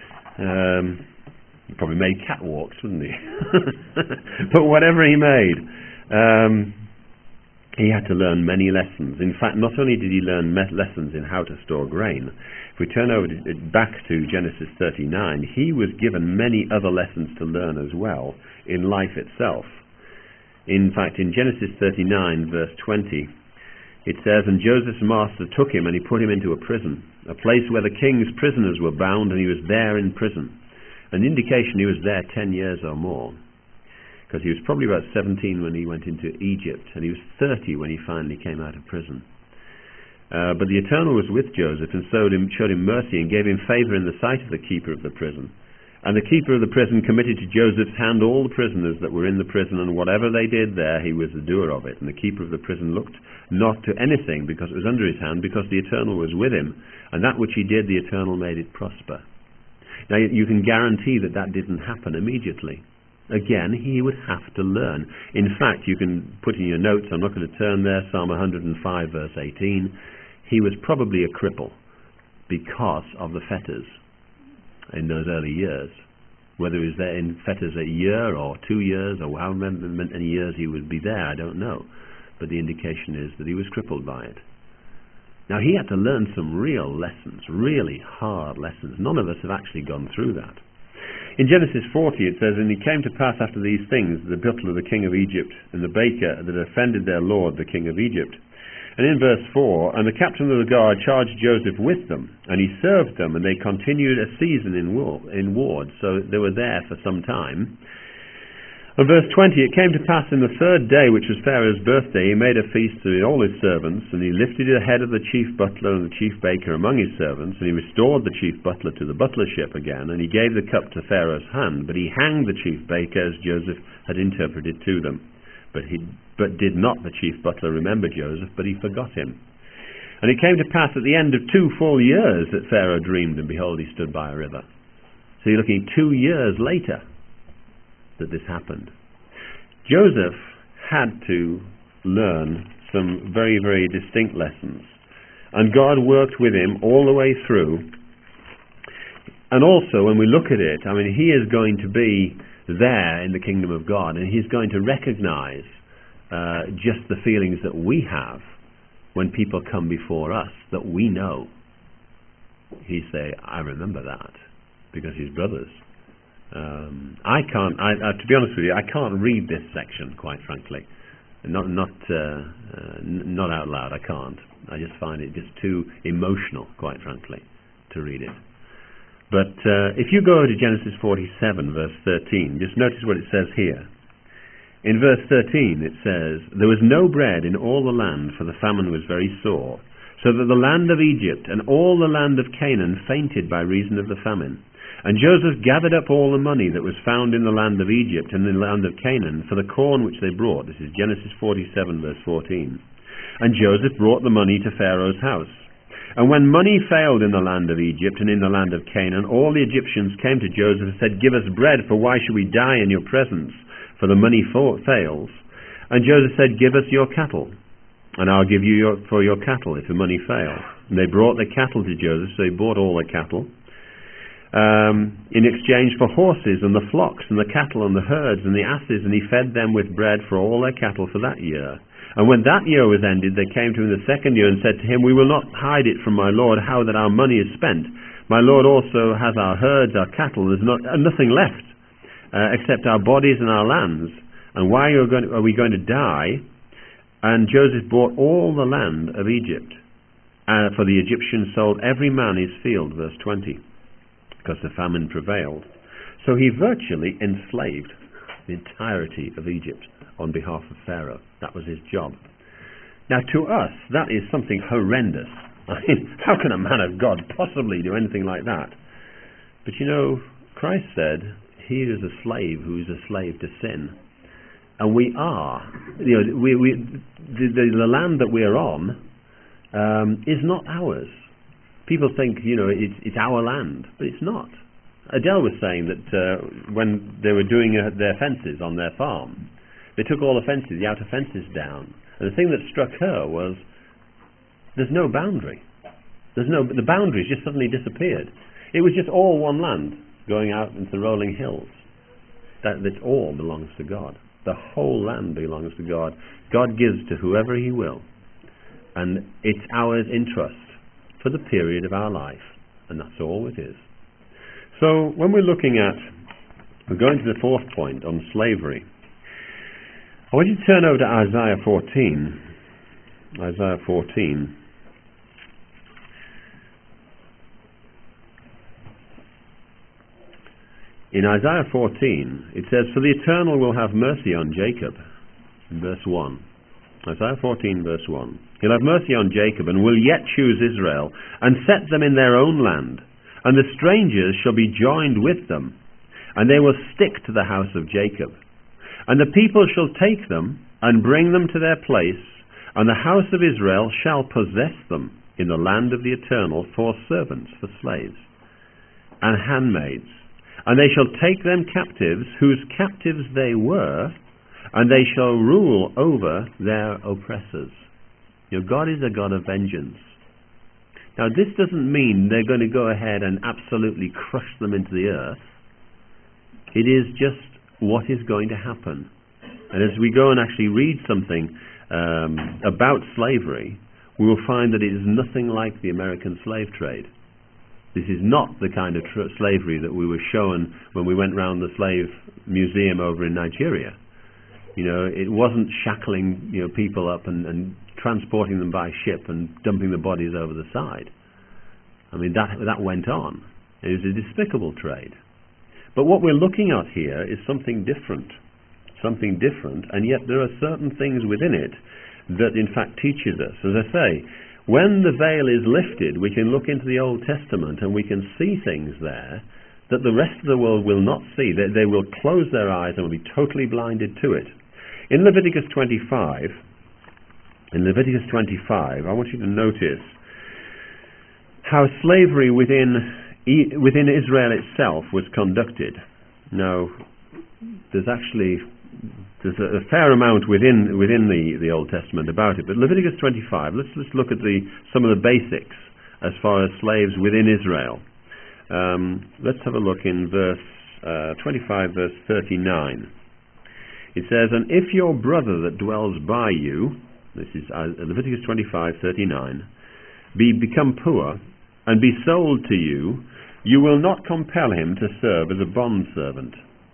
Speaker 1: he probably made catwalks, wouldn't he? But whatever he made, he had to learn many lessons. In fact, not only did he learn lessons in how to store grain, if we turn back to Genesis 39, he was given many other lessons to learn as well in life itself. In fact, in Genesis 39, verse 20, it says, "And Joseph's master took him, and he put him into a prison, a place where the king's prisoners were bound, and he was there in prison." An indication he was there 10 years or more, because he was probably about 17 when he went into Egypt, and he was 30 when he finally came out of prison. But the Eternal was with Joseph, and showed him mercy, and gave him favour in the sight of the keeper of the prison. And the keeper of the prison committed to Joseph's hand all the prisoners that were in the prison, and whatever they did there, he was the doer of it. And the keeper of the prison looked not to anything, because it was under his hand, because the Eternal was with him, and that which he did, the Eternal made it prosper. Now, you can guarantee that that didn't happen immediately. Again, he would have to learn. In fact, you can put in your notes, I'm not going to turn there, Psalm 105, verse 18, he was probably a cripple because of the fetters in those early years. Whether he was there in fetters a year or 2 years or how many years he would be there, I don't know. But the indication is that he was crippled by it. Now he had to learn some real lessons, really hard lessons. None of us have actually gone through that. In Genesis 40 it says, "And it came to pass after these things, the butler of the king of Egypt, and the baker that offended their lord the king of Egypt." And in verse 4, "And the captain of the guard charged Joseph with them, and he served them, and they continued a season in ward." So they were there for some time. And verse 20, "It came to pass in the 3rd day, which was Pharaoh's birthday, he made a feast to all his servants, and he lifted the head of the chief butler and the chief baker among his servants, and he restored the chief butler to the butlership again, and he gave the cup to Pharaoh's hand, but he hanged the chief baker as Joseph had interpreted to them. But did not the chief butler remember Joseph, but he forgot him. And it came to pass at the end of 2 full years that Pharaoh dreamed, and behold, he stood by a river." So you're looking 2 years later that this happened. Joseph had to learn some very, very distinct lessons, and God worked with him all the way through. And also, when we look at it, I mean, he is going to be there in the kingdom of God, and he's going to recognize just the feelings that we have when people come before us that we know. He say, "I remember that," because he's brothers. To be honest with you, I can't read this section, quite frankly. Not out loud. I can't. I just find it just too emotional, quite frankly, to read it. But if you go to Genesis 47, verse 13, just notice what it says here. In verse 13 it says, "There was no bread in all the land, for the famine was very sore, so that the land of Egypt and all the land of Canaan fainted by reason of the famine. And Joseph gathered up all the money that was found in the land of Egypt and in the land of Canaan for the corn which they brought." This is Genesis 47, verse 14. "And Joseph brought the money to Pharaoh's house. And when money failed in the land of Egypt and in the land of Canaan, all the Egyptians came to Joseph and said, 'Give us bread, for why should we die in your presence? For the money fails.' And Joseph said, 'Give us your cattle, and I'll give you for your cattle if the money fails.' And they brought the cattle to Joseph, so he bought all the cattle in exchange for horses and the flocks and the cattle and the herds and the asses, and he fed them with bread for all their cattle for that year. And when that year was ended, they came to him the 2nd year and said to him, 'We will not hide it from my lord how that our money is spent. My lord also has our herds, our cattle. There's nothing left except our bodies and our lands. And why are we going to die?' And Joseph bought all the land of Egypt, for the Egyptians sold every man his field," verse 20, "because the famine prevailed." So he virtually enslaved the entirety of Egypt on behalf of Pharaoh. That was his job. Now to us, that is something horrendous. I mean, how can a man of God possibly do anything like that? But you know, Christ said, he is a slave who is a slave to sin. And we are. You know, the land that we're on is not ours. People think, you know, it's our land, but it's not. Adele was saying that when they were doing their fences on their farm, they took all the fences, the outer fences down. And the thing that struck her was, there's no boundary. The boundaries just suddenly disappeared. It was just all one land going out into the rolling hills. That all belongs to God. The whole land belongs to God. God gives to whoever he will. And it's ours in trust for the period of our life. And that's all it is. So when we're going to the 4th point on slavery. I want you to turn over to Isaiah 14. Isaiah 14. In Isaiah 14, it says, "For the Eternal will have mercy on Jacob," in verse 1. Isaiah 14, verse 1. "He'll have mercy on Jacob, and will yet choose Israel, and set them in their own land. And the strangers shall be joined with them, and they will stick to the house of Jacob. And the people shall take them, and bring them to their place, and the house of Israel shall possess them in the land of the Eternal for servants, for slaves, and handmaids. And they shall take them captives, whose captives they were, and they shall rule over their oppressors." You know, God is a God of vengeance. Now this doesn't mean they're going to go ahead and absolutely crush them into the earth. It is just what is going to happen. And as we go and actually read something about slavery, we will find that it is nothing like the American slave trade. This is not the kind of slavery that we were shown when we went round the slave museum over in Nigeria. You know, it wasn't shackling, you know, people up and transporting them by ship and dumping the bodies over the side. I mean, that went on. It was a despicable trade. But what we're looking at here is something different, and yet there are certain things within it that in fact teaches us. As I say, when the veil is lifted, we can look into the Old Testament and we can see things there that the rest of the world will not see. They will close their eyes and will be totally blinded to it. In Leviticus 25, I want you to notice how slavery within Israel itself was conducted. Now, there's a fair amount within the Old Testament about it, but Leviticus 25, let's look at some of the basics as far as slaves within Israel. Let's have a look in verse 25, verse 39. It says, "And if your brother that dwells by you," this is Leviticus 25:39, become poor and be sold to you, you will not compel him to serve as a bondservant.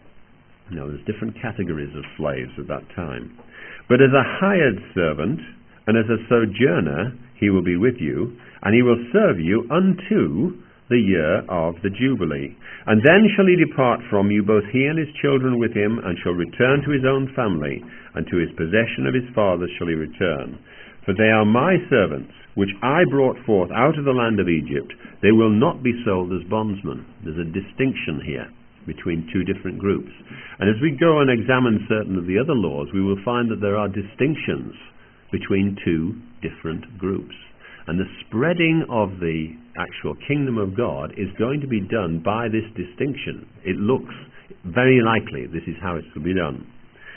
Speaker 1: Now, there's different categories of slaves at that time. "But as a hired servant and as a sojourner he will be with you, and he will serve you unto the year of the Jubilee. And then shall he depart from you, both he and his children with him, and shall return to his own family, and to his possession of his fathers shall he return. For they are my servants, which I brought forth out of the land of Egypt. They will not be sold as bondsmen." There's a distinction here between two different groups. And as we go and examine certain of the other laws, we will find that there are distinctions between two different groups. And the spreading of the actual kingdom of God is going to be done by this distinction. It looks very likely this is how it's to be done.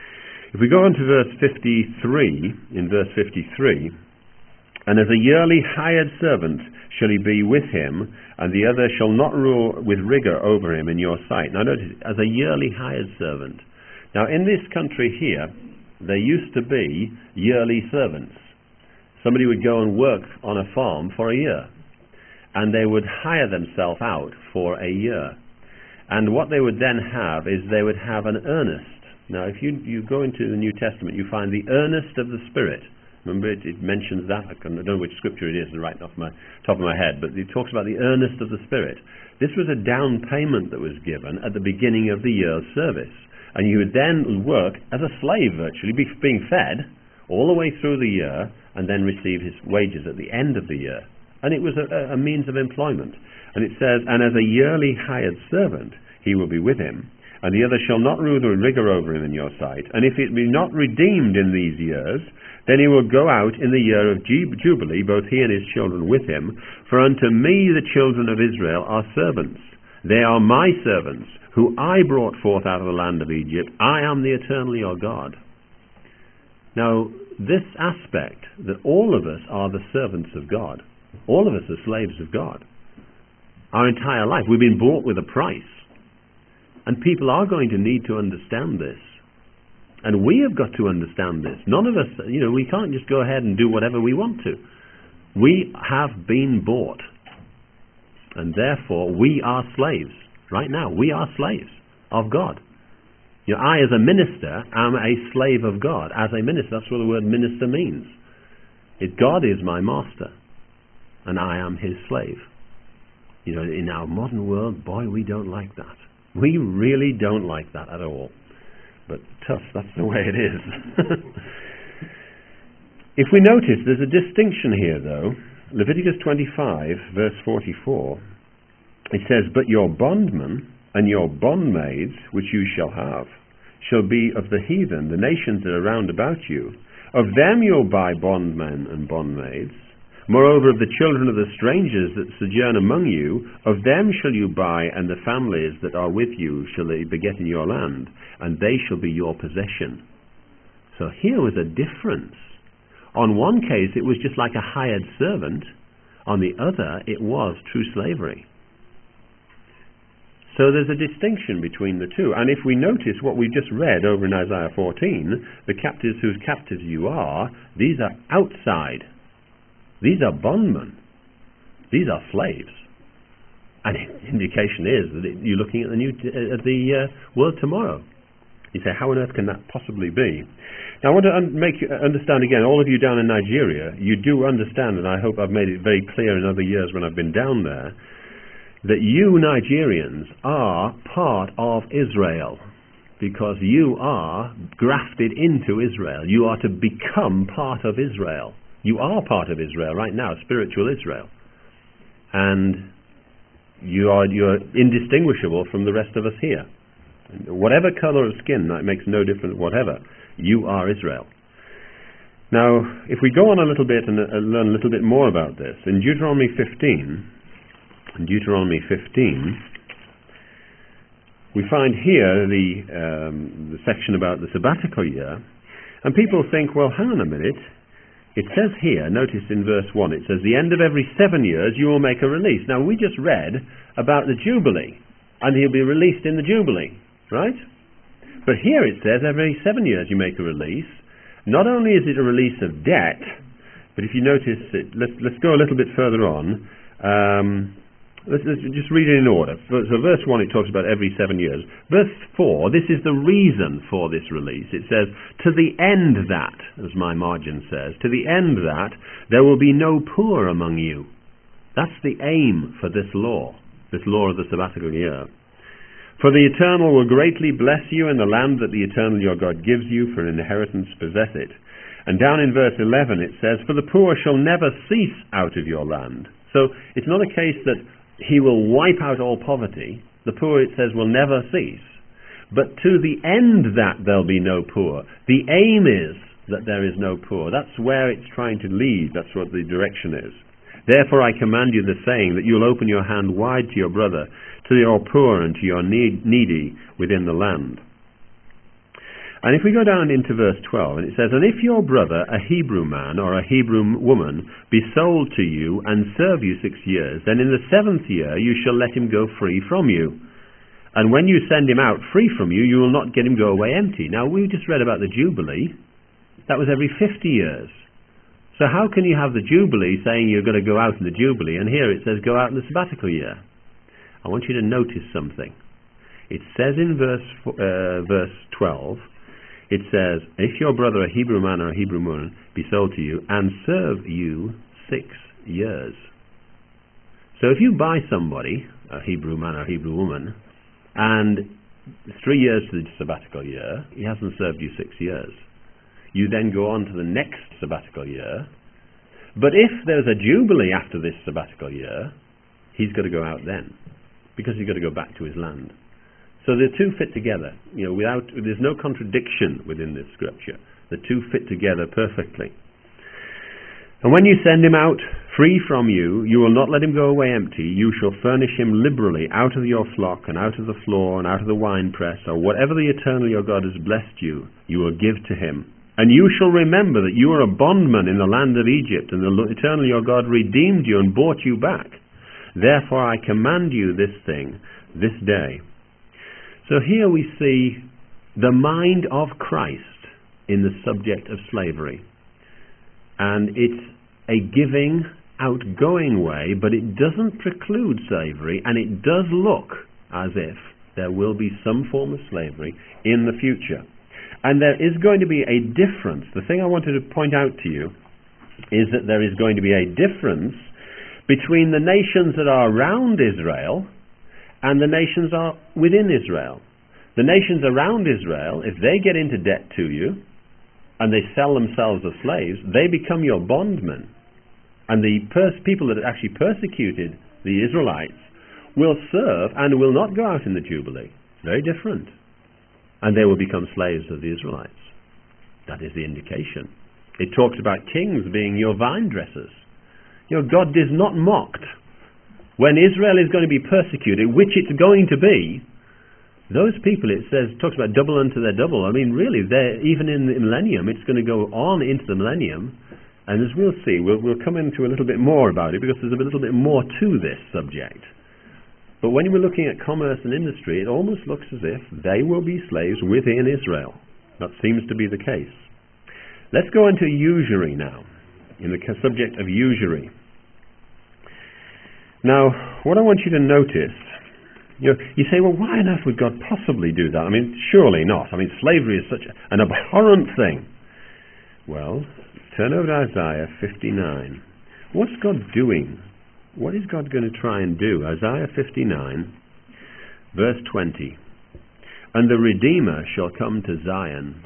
Speaker 1: If we go on to verse 53, in verse 53, "And as a yearly hired servant shall he be with him, and the other shall not rule with rigor over him in your sight." Now notice, as a yearly hired servant. Now in this country here, there used to be yearly servants. Somebody would go and work on a farm for a year, and they would hire themselves out for a year. And what they would then have is they would have an earnest. Now if you go into the New Testament, you find the earnest of the Spirit. Remember, it mentions that. I don't know which scripture it is right off my top of my head, but it talks about the earnest of the Spirit. This was a down payment that was given at the beginning of the year's service. And you would then work as a slave, virtually, being fed all the way through the year, and then receive his wages at the end of the year. And it was a means of employment. And it says, "And as a yearly hired servant he will be with him, and the other shall not rule with rigor over him in your sight. And if it be not redeemed in these years, then he will go out in the year of Jubilee, both he and his children with him. For unto me the children of Israel are servants. They are my servants, who I brought forth out of the land of Egypt. I am the eternal your God." Now, this aspect, that all of us are the servants of God. All of us are slaves of God. Our entire life. We've been bought with a price. And people are going to need to understand this. And we have got to understand this. None of us, we can't just go ahead and do whatever we want to. We have been bought. And therefore, we are slaves. Right now, we are slaves of God. I, as a minister, am a slave of God. As a minister, that's what the word minister means. God is my master, and I am his slave. In our modern world, boy, we don't like that. We really don't like that at all. But tough, that's the way it is. If we notice, there's a distinction here, though. Leviticus 25, verse 44, it says, "But your bondmen and your bondmaids, which you shall have, shall be of the heathen, the nations that are round about you. Of them you'll buy bondmen and bondmaids. Moreover, of the children of the strangers that sojourn among you, of them shall you buy, and the families that are with you shall they beget in your land, and they shall be your possession." So here was a difference. On one case, it was just like a hired servant. On the other, it was true slavery. So there's a distinction between the two. And if we notice what we just read over in Isaiah 14, the captives whose captives you are, these are outside. These are bondmen. These are slaves. And the indication is that you're looking at the world tomorrow. You say, how on earth can that possibly be? Now I want to make you understand again, all of you down in Nigeria, you do understand, and I hope I've made it very clear in other years when I've been down there, that you Nigerians are part of Israel, because you are grafted into Israel. You are to become part of Israel. You are part of Israel right now, spiritual Israel. And you're indistinguishable from the rest of us here. Whatever colour of skin, that makes no difference whatever. You are Israel. Now, if we go on a little bit and learn a little bit more about this, in Deuteronomy 15, we find here the section about the sabbatical year, and people think, well, hang on a minute. It says here, notice in verse 1, it says, the end of every 7 years you will make a release. Now, we just read about the Jubilee, and he'll be released in the Jubilee, right? But here it says every 7 years you make a release. Not only is it a release of debt, but if you notice, let's go a little bit further on. Let's just read it in order. So verse 1, it talks about every 7 years. Verse 4, this is the reason for this release. It says, to the end that, as my margin says, to the end that there will be no poor among you. That's the aim for this law of the sabbatical year. For the Eternal will greatly bless you in the land that the Eternal your God gives you for an inheritance, possess it. And down in verse 11 it says, for the poor shall never cease out of your land. So it's not a case that he will wipe out all poverty. The poor, it says, will never cease. But to the end that there'll be no poor. The aim is that there is no poor. That's where it's trying to lead. That's what the direction is. Therefore I command you the saying, that you'll open your hand wide to your brother, to your poor and to your needy within the land. And if we go down into verse 12, and it says, and if your brother, a Hebrew man or a Hebrew woman, be sold to you and serve you 6 years, then in the 7th year you shall let him go free from you. And when you send him out free from you, you will not get him go away empty. Now, we just read about the Jubilee. That was every 50 years. So how can you have the Jubilee saying you're going to go out in the Jubilee, and here it says go out in the sabbatical year? I want you to notice something. It says in verse 12, it says, if your brother, a Hebrew man or a Hebrew woman, be sold to you and serve you 6 years. So if you buy somebody, a Hebrew man or a Hebrew woman, and 3 years to the sabbatical year, he hasn't served you 6 years. You then go on to the next sabbatical year. But if there's a Jubilee after this sabbatical year, he's got to go out then, because he's got to go back to his land. So the two fit together. There's no contradiction within this scripture. The two fit together perfectly. And when you send him out free from you, you will not let him go away empty. You shall furnish him liberally out of your flock and out of the floor and out of the winepress, or whatever the Eternal your God has blessed you, you will give to him. And you shall remember that you were a bondman in the land of Egypt, and the Eternal your God redeemed you and bought you back. Therefore I command you this thing this day. So here we see the mind of Christ in the subject of slavery. And it's a giving, outgoing way, but it doesn't preclude slavery, and it does look as if there will be some form of slavery in the future. And there is going to be a difference. The thing I wanted to point out to you is that there is going to be a difference between the nations that are around Israel and the nations are within Israel. The nations around Israel, if they get into debt to you and they sell themselves as slaves, they become your bondmen. And the people that actually persecuted the Israelites will serve and will not go out in the Jubilee. Very different. And they will become slaves of the Israelites. That is the indication. It talks about kings being your vine dressers. God is not mocked. When Israel is going to be persecuted, which it's going to be, those people, it talks about double unto their double. I mean, really, even in the millennium, it's going to go on into the millennium. And as we'll see, we'll come into a little bit more about it, because there's a little bit more to this subject. But when we're looking at commerce and industry, it almost looks as if they will be slaves within Israel. That seems to be the case. Let's go into usury now, in the subject of usury. Now, what I want you to notice, you say, well, why on earth would God possibly do that? I mean, surely not. I mean, slavery is such an abhorrent thing. Well, turn over to Isaiah 59. What's God doing? What is God going to try and do? Isaiah 59, verse 20. And the Redeemer shall come to Zion.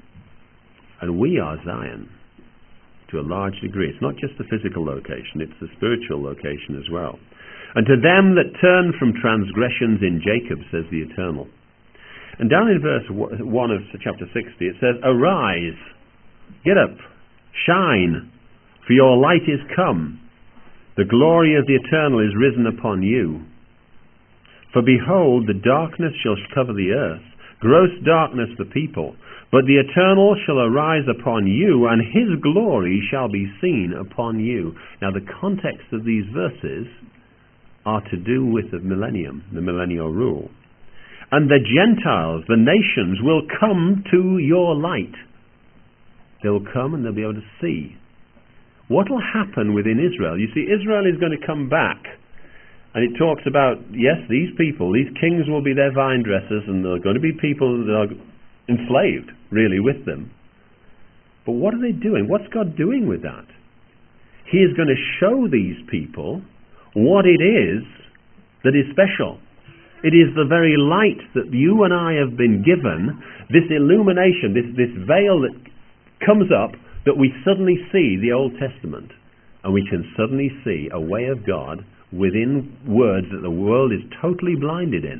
Speaker 1: And we are Zion to a large degree. It's not just the physical location, it's the spiritual location as well. And to them that turn from transgressions in Jacob, says the Eternal. And down in verse 1 of chapter 60, it says, Arise, get up, shine, for your light is come. The glory of the Eternal is risen upon you. For behold, the darkness shall cover the earth, gross darkness the people. But the Eternal shall arise upon you, and his glory shall be seen upon you. Now the context of these verses are to do with the millennium, the millennial rule. And the Gentiles, the nations, will come to your light. They'll come and they'll be able to see. What will happen within Israel? You see, Israel is going to come back. And it talks about, yes, these people, these kings will be their vine dressers, and there are going to be people that are enslaved, really, with them. But what are they doing? What's God doing with that? He is going to show these people what it is that is special. It is the very light that you and I have been given, this illumination, this veil that comes up, that we suddenly see the Old Testament, and we can suddenly see a way of God within words that the world is totally blinded in.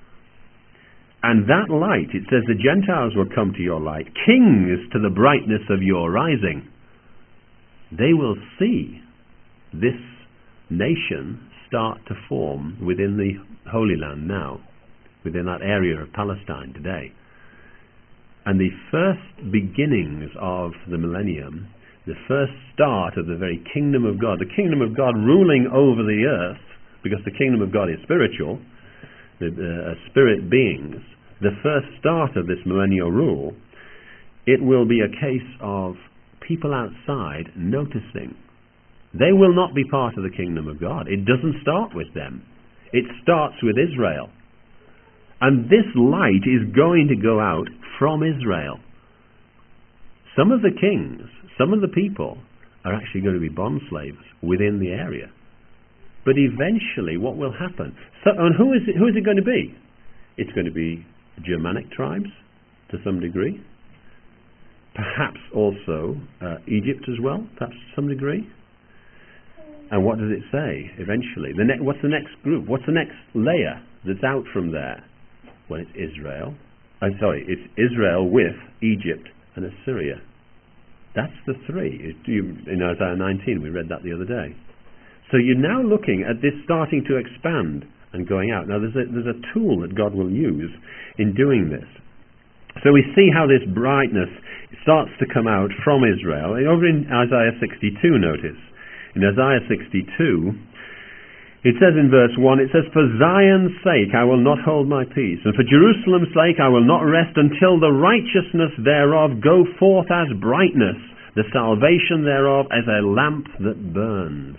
Speaker 1: And that light, it says, the Gentiles will come to your light, kings to the brightness of your rising. They will see this nation start to form within the Holy Land now, within that area of Palestine today. And the first beginnings of the millennium, the first start of the very kingdom of God, the kingdom of God ruling over the earth, because the kingdom of God is spiritual, spirit beings, the first start of this millennial rule, it will be a case of people outside noticing. They will not be part of the kingdom of God. It doesn't start with them. It starts with Israel. And this light is going to go out from Israel. Some of the kings, some of the people are actually going to be bond slaves within the area. But eventually what will happen? And who is it going to be? It's going to be Germanic tribes to some degree. Perhaps also Egypt as well, perhaps to some degree. And what does it say eventually? What's the next group? What's the next layer that's out from there? Well, it's Israel. It's Israel with Egypt and Assyria. That's the three. In Isaiah 19, we read that the other day. So you're now looking at this starting to expand and going out. Now, there's a tool that God will use in doing this. So we see how this brightness starts to come out from Israel. Over in Isaiah 62, notice. In Isaiah 62, it says in verse 1, it says, For Zion's sake I will not hold my peace, and for Jerusalem's sake I will not rest until the righteousness thereof go forth as brightness, the salvation thereof as a lamp that burns.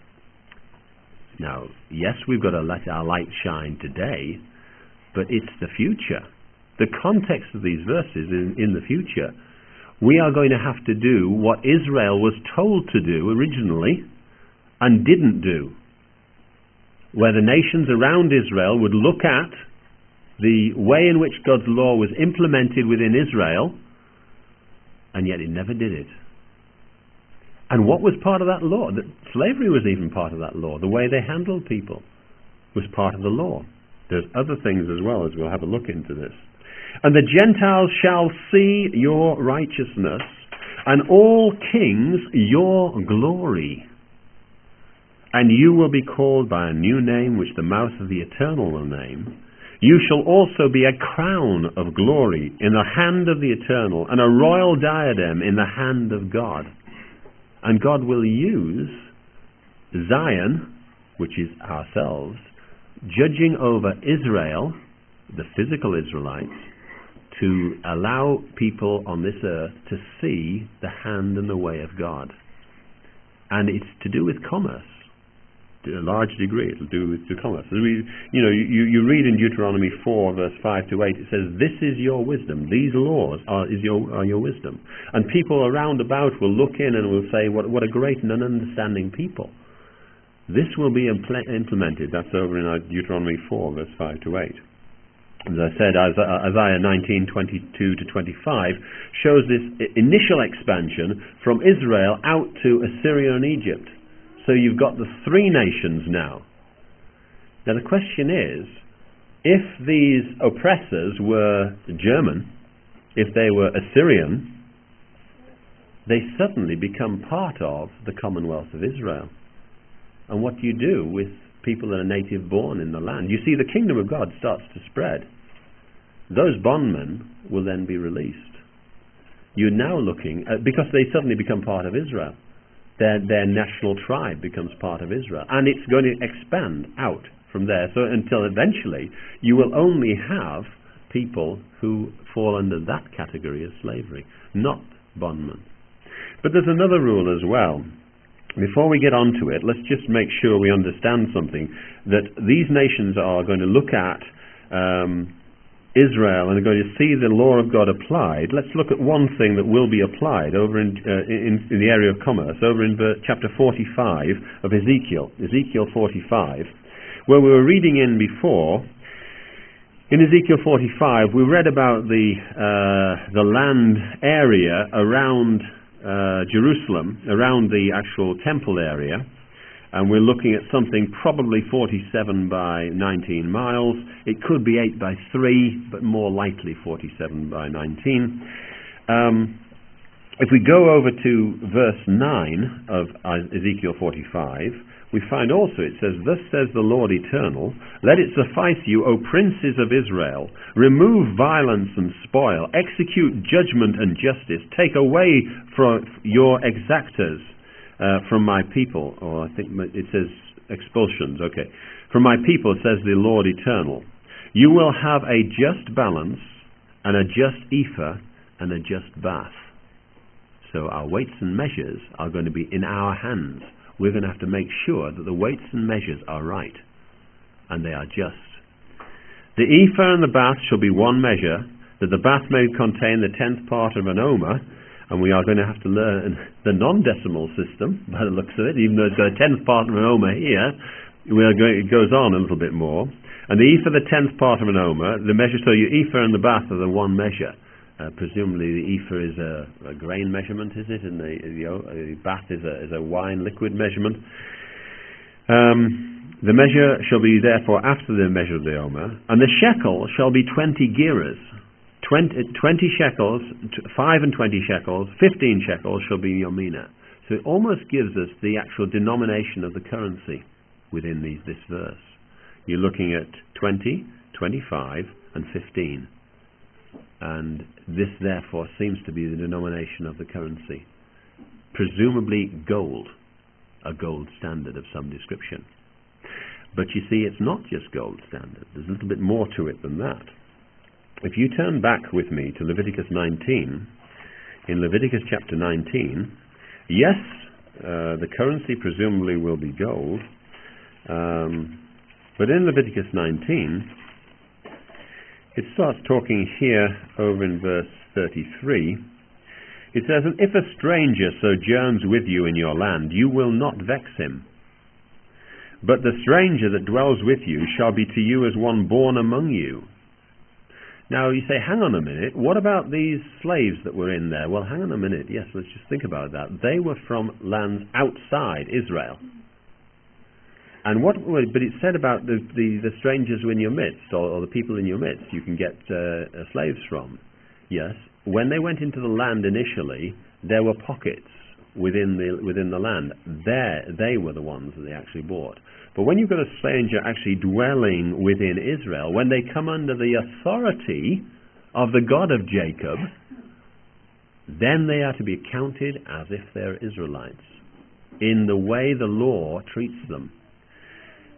Speaker 1: Now, yes, we've got to let our light shine today, but it's the future. The context of these verses is in the future. We are going to have to do what Israel was told to do originally and didn't do. Where the nations around Israel would look at the way in which God's law was implemented within Israel, and yet it never did it. And what was part of that law? That slavery was even part of that law. The way they handled people was part of the law. There's other things as well, as we'll have a look into this. And the Gentiles shall see your righteousness, and all kings your glory. And you will be called by a new name which the mouth of the Eternal will name. You shall also be a crown of glory in the hand of the Eternal, and a royal diadem in the hand of God. And God will use Zion, which is ourselves, judging over Israel, the physical Israelites, to allow people on this earth to see the hand and the way of God. And it's to do with commerce. To a large degree, it'll do with commerce. You read in Deuteronomy 4, verse 5 to 8, it says, "This is your wisdom. These laws are your wisdom." And people around about will look in and will say, what a great and understanding people. This will be implemented. That's over in Deuteronomy 4, verse 5 to 8. As I said, Isaiah 19:22 to 25 shows this initial expansion from Israel out to Assyria and Egypt. So you've got the three nations now. Now the question is, if these oppressors were German, if they were Assyrian, they suddenly become part of the Commonwealth of Israel. And what do you do with people that are native born in the land? You see, the kingdom of God starts to spread. Those bondmen will then be released. You're now looking at, because they suddenly become part of Israel. Their national tribe becomes part of Israel, and it's going to expand out from there. So until eventually you will only have people who fall under that category of slavery, not bondmen. But there's another rule as well. Before we get on to it, let's just make sure we understand something, that these nations are going to look at Israel and are going to see the law of God applied. Let's look at one thing that will be applied over in the area of commerce, over in chapter 45 of Ezekiel 45, where we were reading in before. In Ezekiel 45, we read about the land area around Jerusalem, around the actual temple area. And we're looking at something probably 47 by 19 miles. It could be 8 by 3, but more likely 47 by 19. If we go over to verse 9 of Ezekiel 45, we find also it says, "Thus says the Lord Eternal, let it suffice you, O princes of Israel, remove violence and spoil, execute judgment and justice, take away from your exactors from my people," or I think it says expulsions, okay. "From my people, says the Lord Eternal, you will have a just balance and a just ephah and a just bath." So our weights and measures are going to be in our hands. We're going to have to make sure that the weights and measures are right and they are just. "The ephah and the bath shall be one measure, that the bath may contain the 10th part of an omer." And we are going to have to learn the non-decimal system, by the looks of it, even though it's got a 10th part of an omer here. It goes on a little bit more. "And the ephah, the 10th part of an omer, the measure," so your ephah and the bath are the one measure. Presumably the ephah is a grain measurement, is it? And the bath is a wine liquid measurement. "The measure shall be therefore after the measure of the omer, and the shekel shall be 20 gerahs. 20 shekels, 5 and 20 shekels, 15 shekels shall be your mina." So it almost gives us the actual denomination of the currency within this verse. You're looking at 20, 25 and 15. And this therefore seems to be the denomination of the currency. Presumably gold, a gold standard of some description. But you see, it's not just gold standard. There's a little bit more to it than that. If you turn back with me to Leviticus 19, in Leviticus chapter 19, yes, the currency presumably will be gold, but in Leviticus 19, it starts talking here over in verse 33. It says, "And if a stranger sojourns with you in your land, you will not vex him. But the stranger that dwells with you shall be to you as one born among you." Now you say, hang on a minute, what about these slaves that were in there? Well, hang on a minute, yes, let's just think about that. They were from lands outside Israel. And but it said about the strangers in your midst, or the people in your midst, you can get slaves from. Yes, when they went into the land initially, there were pockets within the land. They were the ones that they actually bought. But when you've got a stranger actually dwelling within Israel, when they come under the authority of the God of Jacob, then they are to be counted as if they're Israelites in the way the law treats them.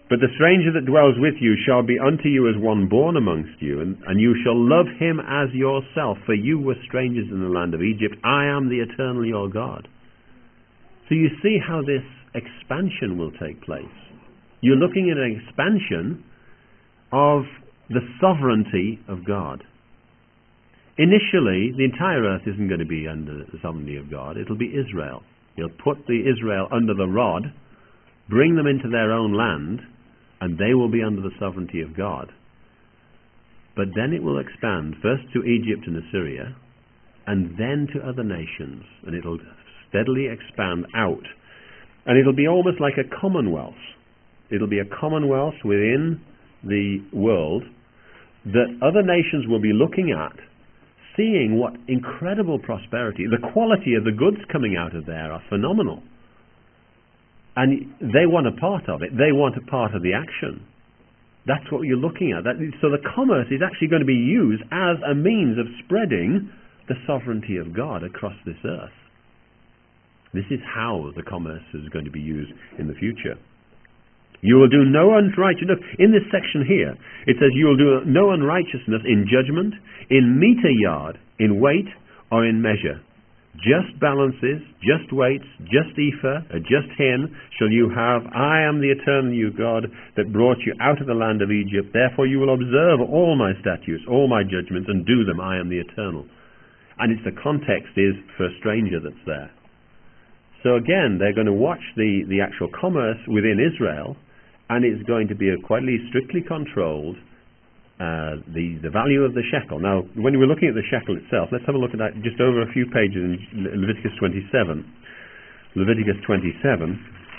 Speaker 1: But the stranger that dwells with you shall be unto you as one born amongst you, and you shall love him as yourself, for you were strangers in the land of Egypt. I am the eternal your God. So you see how this expansion will take place. You're looking at an expansion of the sovereignty of God. Initially, the entire earth isn't going to be under the sovereignty of God. It'll be Israel. He'll put the Israel under the rod, bring them into their own land, and they will be under the sovereignty of God. But then it will expand, first to Egypt and Assyria, and then to other nations, and it'll steadily expand out. And it'll be almost like a commonwealth. It'll be a commonwealth within the world that other nations will be looking at, seeing what incredible prosperity, the quality of the goods coming out of there are phenomenal. And they want a part of it. They want a part of the action. That's what you're looking at. So the commerce is actually going to be used as a means of spreading the sovereignty of God across this earth. This is how the commerce is going to be used in the future. You will do no unrighteousness. In this section here, it says you will do no unrighteousness in judgment, in meter yard, in weight, or in measure. Just balances, just weights, just ephah, a just hin shall you have. I am the eternal you God that brought you out of the land of Egypt. Therefore you will observe all my statutes, all my judgments, and do them. I am the eternal. And it's the context is for a stranger that's there. So again, they're going to watch the actual commerce within Israel, and it's going to be quite strictly controlled. The value of the shekel. Now, when we're looking at the shekel itself, let's have a look at that just over a few pages in Leviticus 27. Leviticus 27.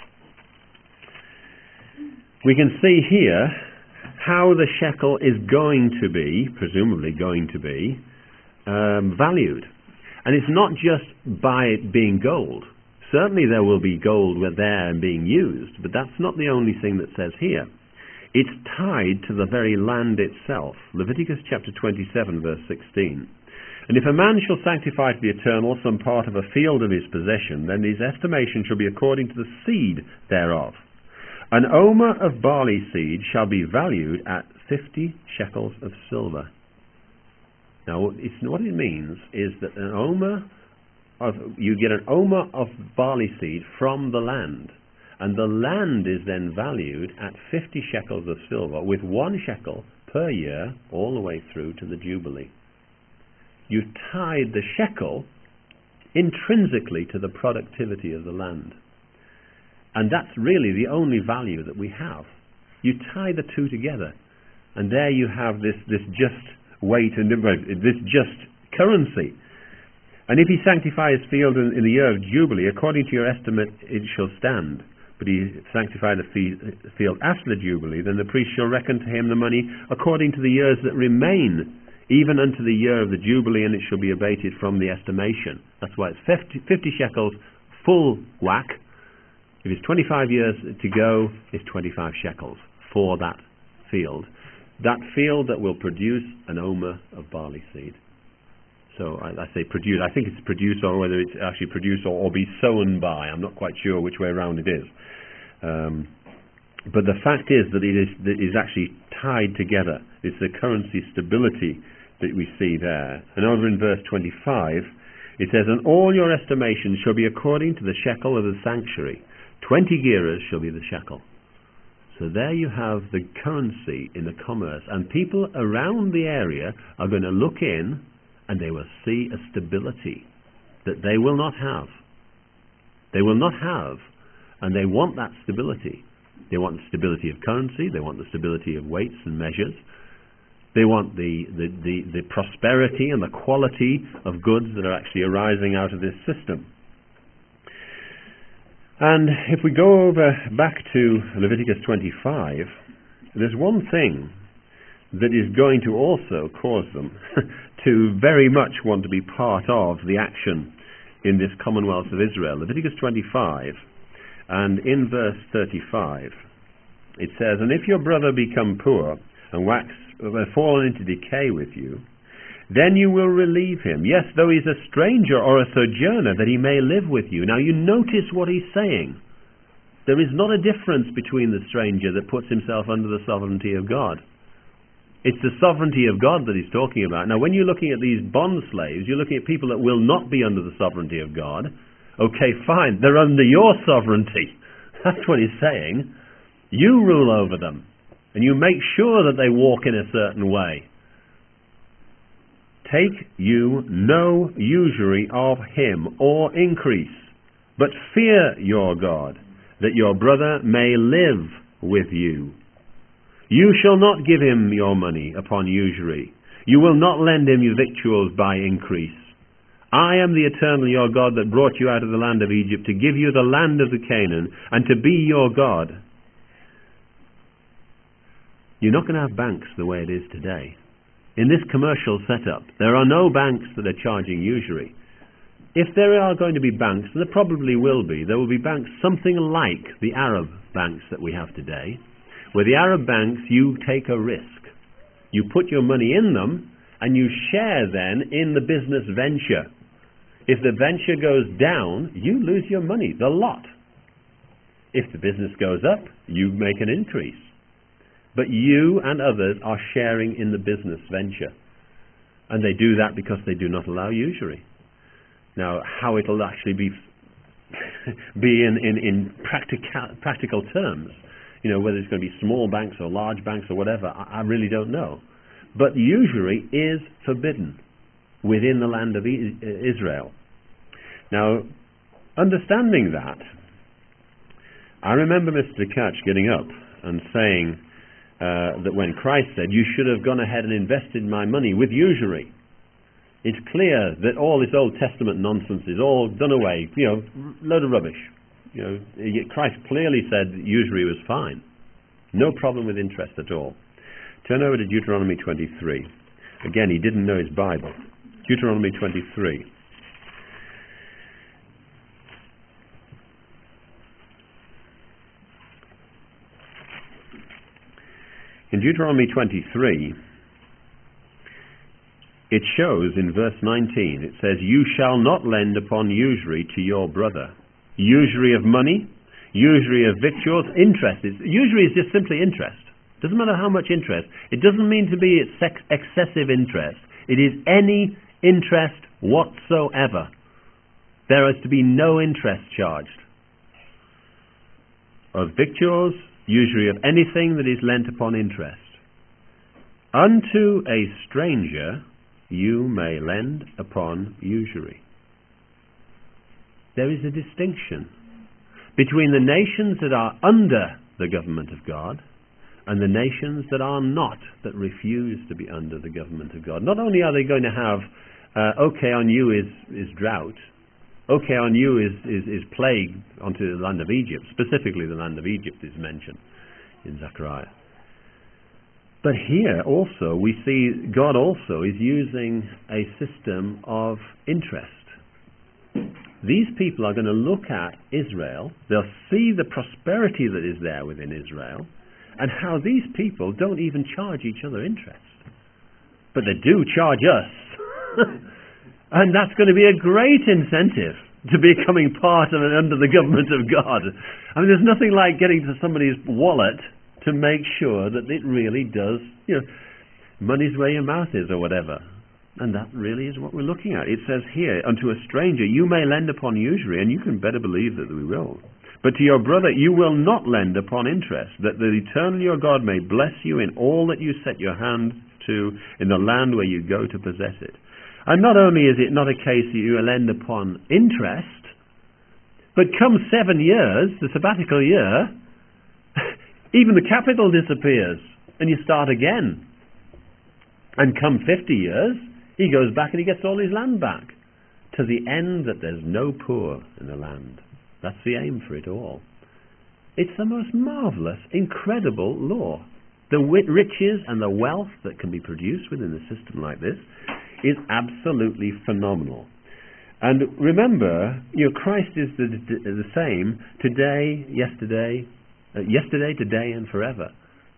Speaker 1: We can see here how the shekel is going to be, presumably going to be, valued. And it's not just by it being gold. Certainly there will be gold there and being used, but that's not the only thing that says here. It's tied to the very land itself. Leviticus chapter 27, verse 16. And if a man shall sanctify to the eternal some part of a field of his possession, then his estimation shall be according to the seed thereof. An omer of barley seed shall be valued at 50 shekels of silver. Now, what it means is that you get an omer of barley seed from the land. And the land is then valued at 50 shekels of silver, with 1 shekel per year all the way through to the Jubilee. You've tied the shekel intrinsically to the productivity of the land. And that's really the only value that we have. You tie the two together, and there you have this just weight and this just currency. And if he sanctify his field in the year of Jubilee, according to your estimate it shall stand. But he sanctified the field after the Jubilee, then the priest shall reckon to him the money according to the years that remain, even unto the year of the Jubilee, and it shall be abated from the estimation. That's why it's 50 shekels full whack. If it's 25 years to go, it's 25 shekels for that field. That field that will produce an omer of barley seed. So I say produce. I think it's produce, or whether it's actually produce or be sown by. I'm not quite sure which way around it is. But the fact is that it is actually tied together. It's the currency stability that we see there. And over in verse 25, it says, and all your estimations shall be according to the shekel of the sanctuary. 20 gerahs shall be the shekel. So there you have the currency in the commerce. And people around the area are going to look in, and they will see a stability that they will not have. They will not have, and they want that stability. They want the stability of currency, they want the stability of weights and measures, they want the prosperity and the quality of goods that are actually arising out of this system. And if we go back to Leviticus 25, there's one thing that is going to also cause them to very much want to be part of the action in this Commonwealth of Israel. Leviticus 25, and in verse 35, it says, and if your brother become poor and fallen into decay with you, then you will relieve him. Yes, though he's a stranger or a sojourner, that he may live with you. Now you notice what he's saying. There is not a difference between the stranger that puts himself under the sovereignty of God. It's the sovereignty of God that he's talking about. Now, when you're looking at these bond slaves, you're looking at people that will not be under the sovereignty of God. Okay, fine, they're under your sovereignty. That's what he's saying. You rule over them, and you make sure that they walk in a certain way. Take you no usury of him or increase, but fear your God, that your brother may live with you. You shall not give him your money upon usury. You will not lend him your victuals by increase. I am the eternal your God that brought you out of the land of Egypt to give you the land of the Canaan and to be your God. You're not going to have banks the way it is today. In this commercial setup, there are no banks that are charging usury. If there are going to be banks, and there probably will be, there will be banks something like the Arab banks that we have today, where the Arab banks, you take a risk. You put your money in them, and you share then in the business venture. If the venture goes down, you lose your money, the lot. If the business goes up, you make an increase. But you and others are sharing in the business venture. And they do that because they do not allow usury. Now, how it will actually be in practical terms, whether it's going to be small banks or large banks or whatever, I really don't know. But usury is forbidden within the land of Israel. Now, understanding that, I remember Mr. Catch getting up and saying that when Christ said, you should have gone ahead and invested my money with usury, it's clear that all this Old Testament nonsense is all done away, load of rubbish. Christ clearly said that usury was fine. No problem with interest at all. Turn over to Deuteronomy 23. Again, he didn't know his Bible. Deuteronomy 23. In Deuteronomy 23, it shows in verse 19, it says, you shall not lend upon usury to your brother. Usury of money, usury of victuals, interest. Usury is just simply interest. Doesn't matter how much interest. It doesn't mean to be excessive interest. It is any interest whatsoever. There is to be no interest charged. Of victuals, usury of anything that is lent upon interest. Unto a stranger you may lend upon usury. There is a distinction between the nations that are under the government of God and the nations that are not, that refuse to be under the government of God. Not only are they going to have, okay, on you is drought, okay, on you is plague onto the land of Egypt. Specifically, the land of Egypt is mentioned in Zechariah. But here also, we see God also is using a system of interest. These people are going to look at Israel, they'll see the prosperity that is there within Israel, and how these people don't even charge each other interest. But they do charge us. And that's going to be a great incentive to becoming part of and under the government of God. I mean, there's nothing like getting to somebody's wallet to make sure that it really does, money's where your mouth is or whatever. And that really is what we're looking at. It says here, unto a stranger you may lend upon usury, and you can better believe that we will. But to your brother you will not lend upon interest, that the eternal your God may bless you in all that you set your hand to in the land where you go to possess it. And not only is it not a case that you lend upon interest, but come 7 years, the sabbatical year, even the capital disappears, and you start again. And come 50 years, he goes back and he gets all his land back, to the end that there's no poor in the land. That's the aim for it all. It's the most marvelous, incredible law. The riches and the wealth that can be produced within a system like this is absolutely phenomenal. And remember, Christ is the same today, yesterday, today, and forever.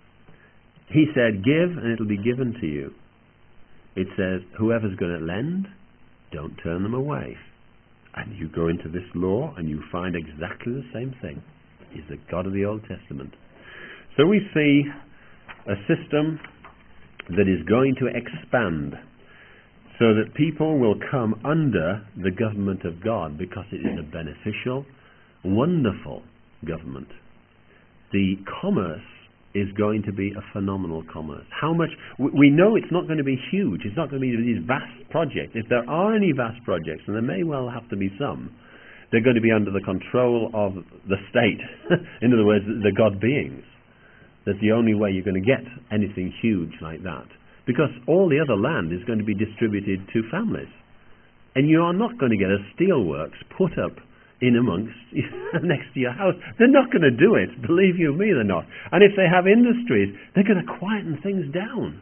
Speaker 1: He said, give and it'll be given to you. It says, whoever's going to lend, don't turn them away. And you go into this law and you find exactly the same thing. is the God of the Old Testament. So we see a system that is going to expand so that people will come under the government of God because it is a beneficial, wonderful government. The commerce is going to be a phenomenal commerce. How much? We know it's not going to be huge. It's not going to be these vast projects. If there are any vast projects, and there may well have to be some, they're going to be under the control of the state. In other words, the God beings. That's the only way you're going to get anything huge like that. Because all the other land is going to be distributed to families. And you are not going to get a steelworks put up in amongst next to your house. They're not going to do it. Believe you me, they're not. And if they have industries, they're going to quieten things down.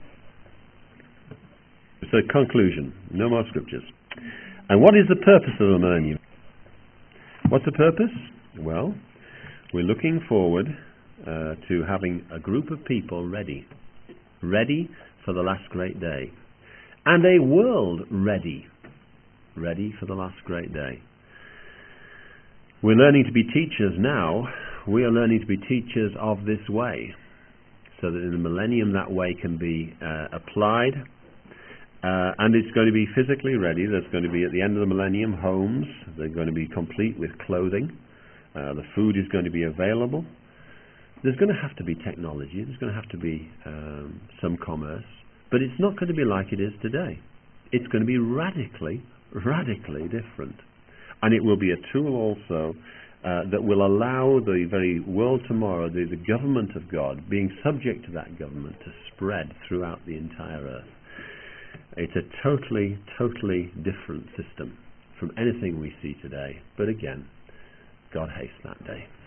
Speaker 1: So conclusion. No more scriptures. And what is the purpose of the millennium? What's the purpose? Well, we're looking forward to having a group of people ready for the last great day. And a world ready for the last great day. We're learning to be teachers now. We are learning to be teachers of this way, so that in the millennium that way can be applied. And it's going to be physically ready. There's going to be, at the end of the millennium, homes. They're going to be complete with clothing. The food is going to be available. There's going to have to be technology. There's going to have to be some commerce. But it's not going to be like it is today. It's going to be radically different. And it will be a tool also that will allow the very world tomorrow, the government of God, being subject to that government, to spread throughout the entire earth. It's a totally different system from anything we see today. But again, God hates that day.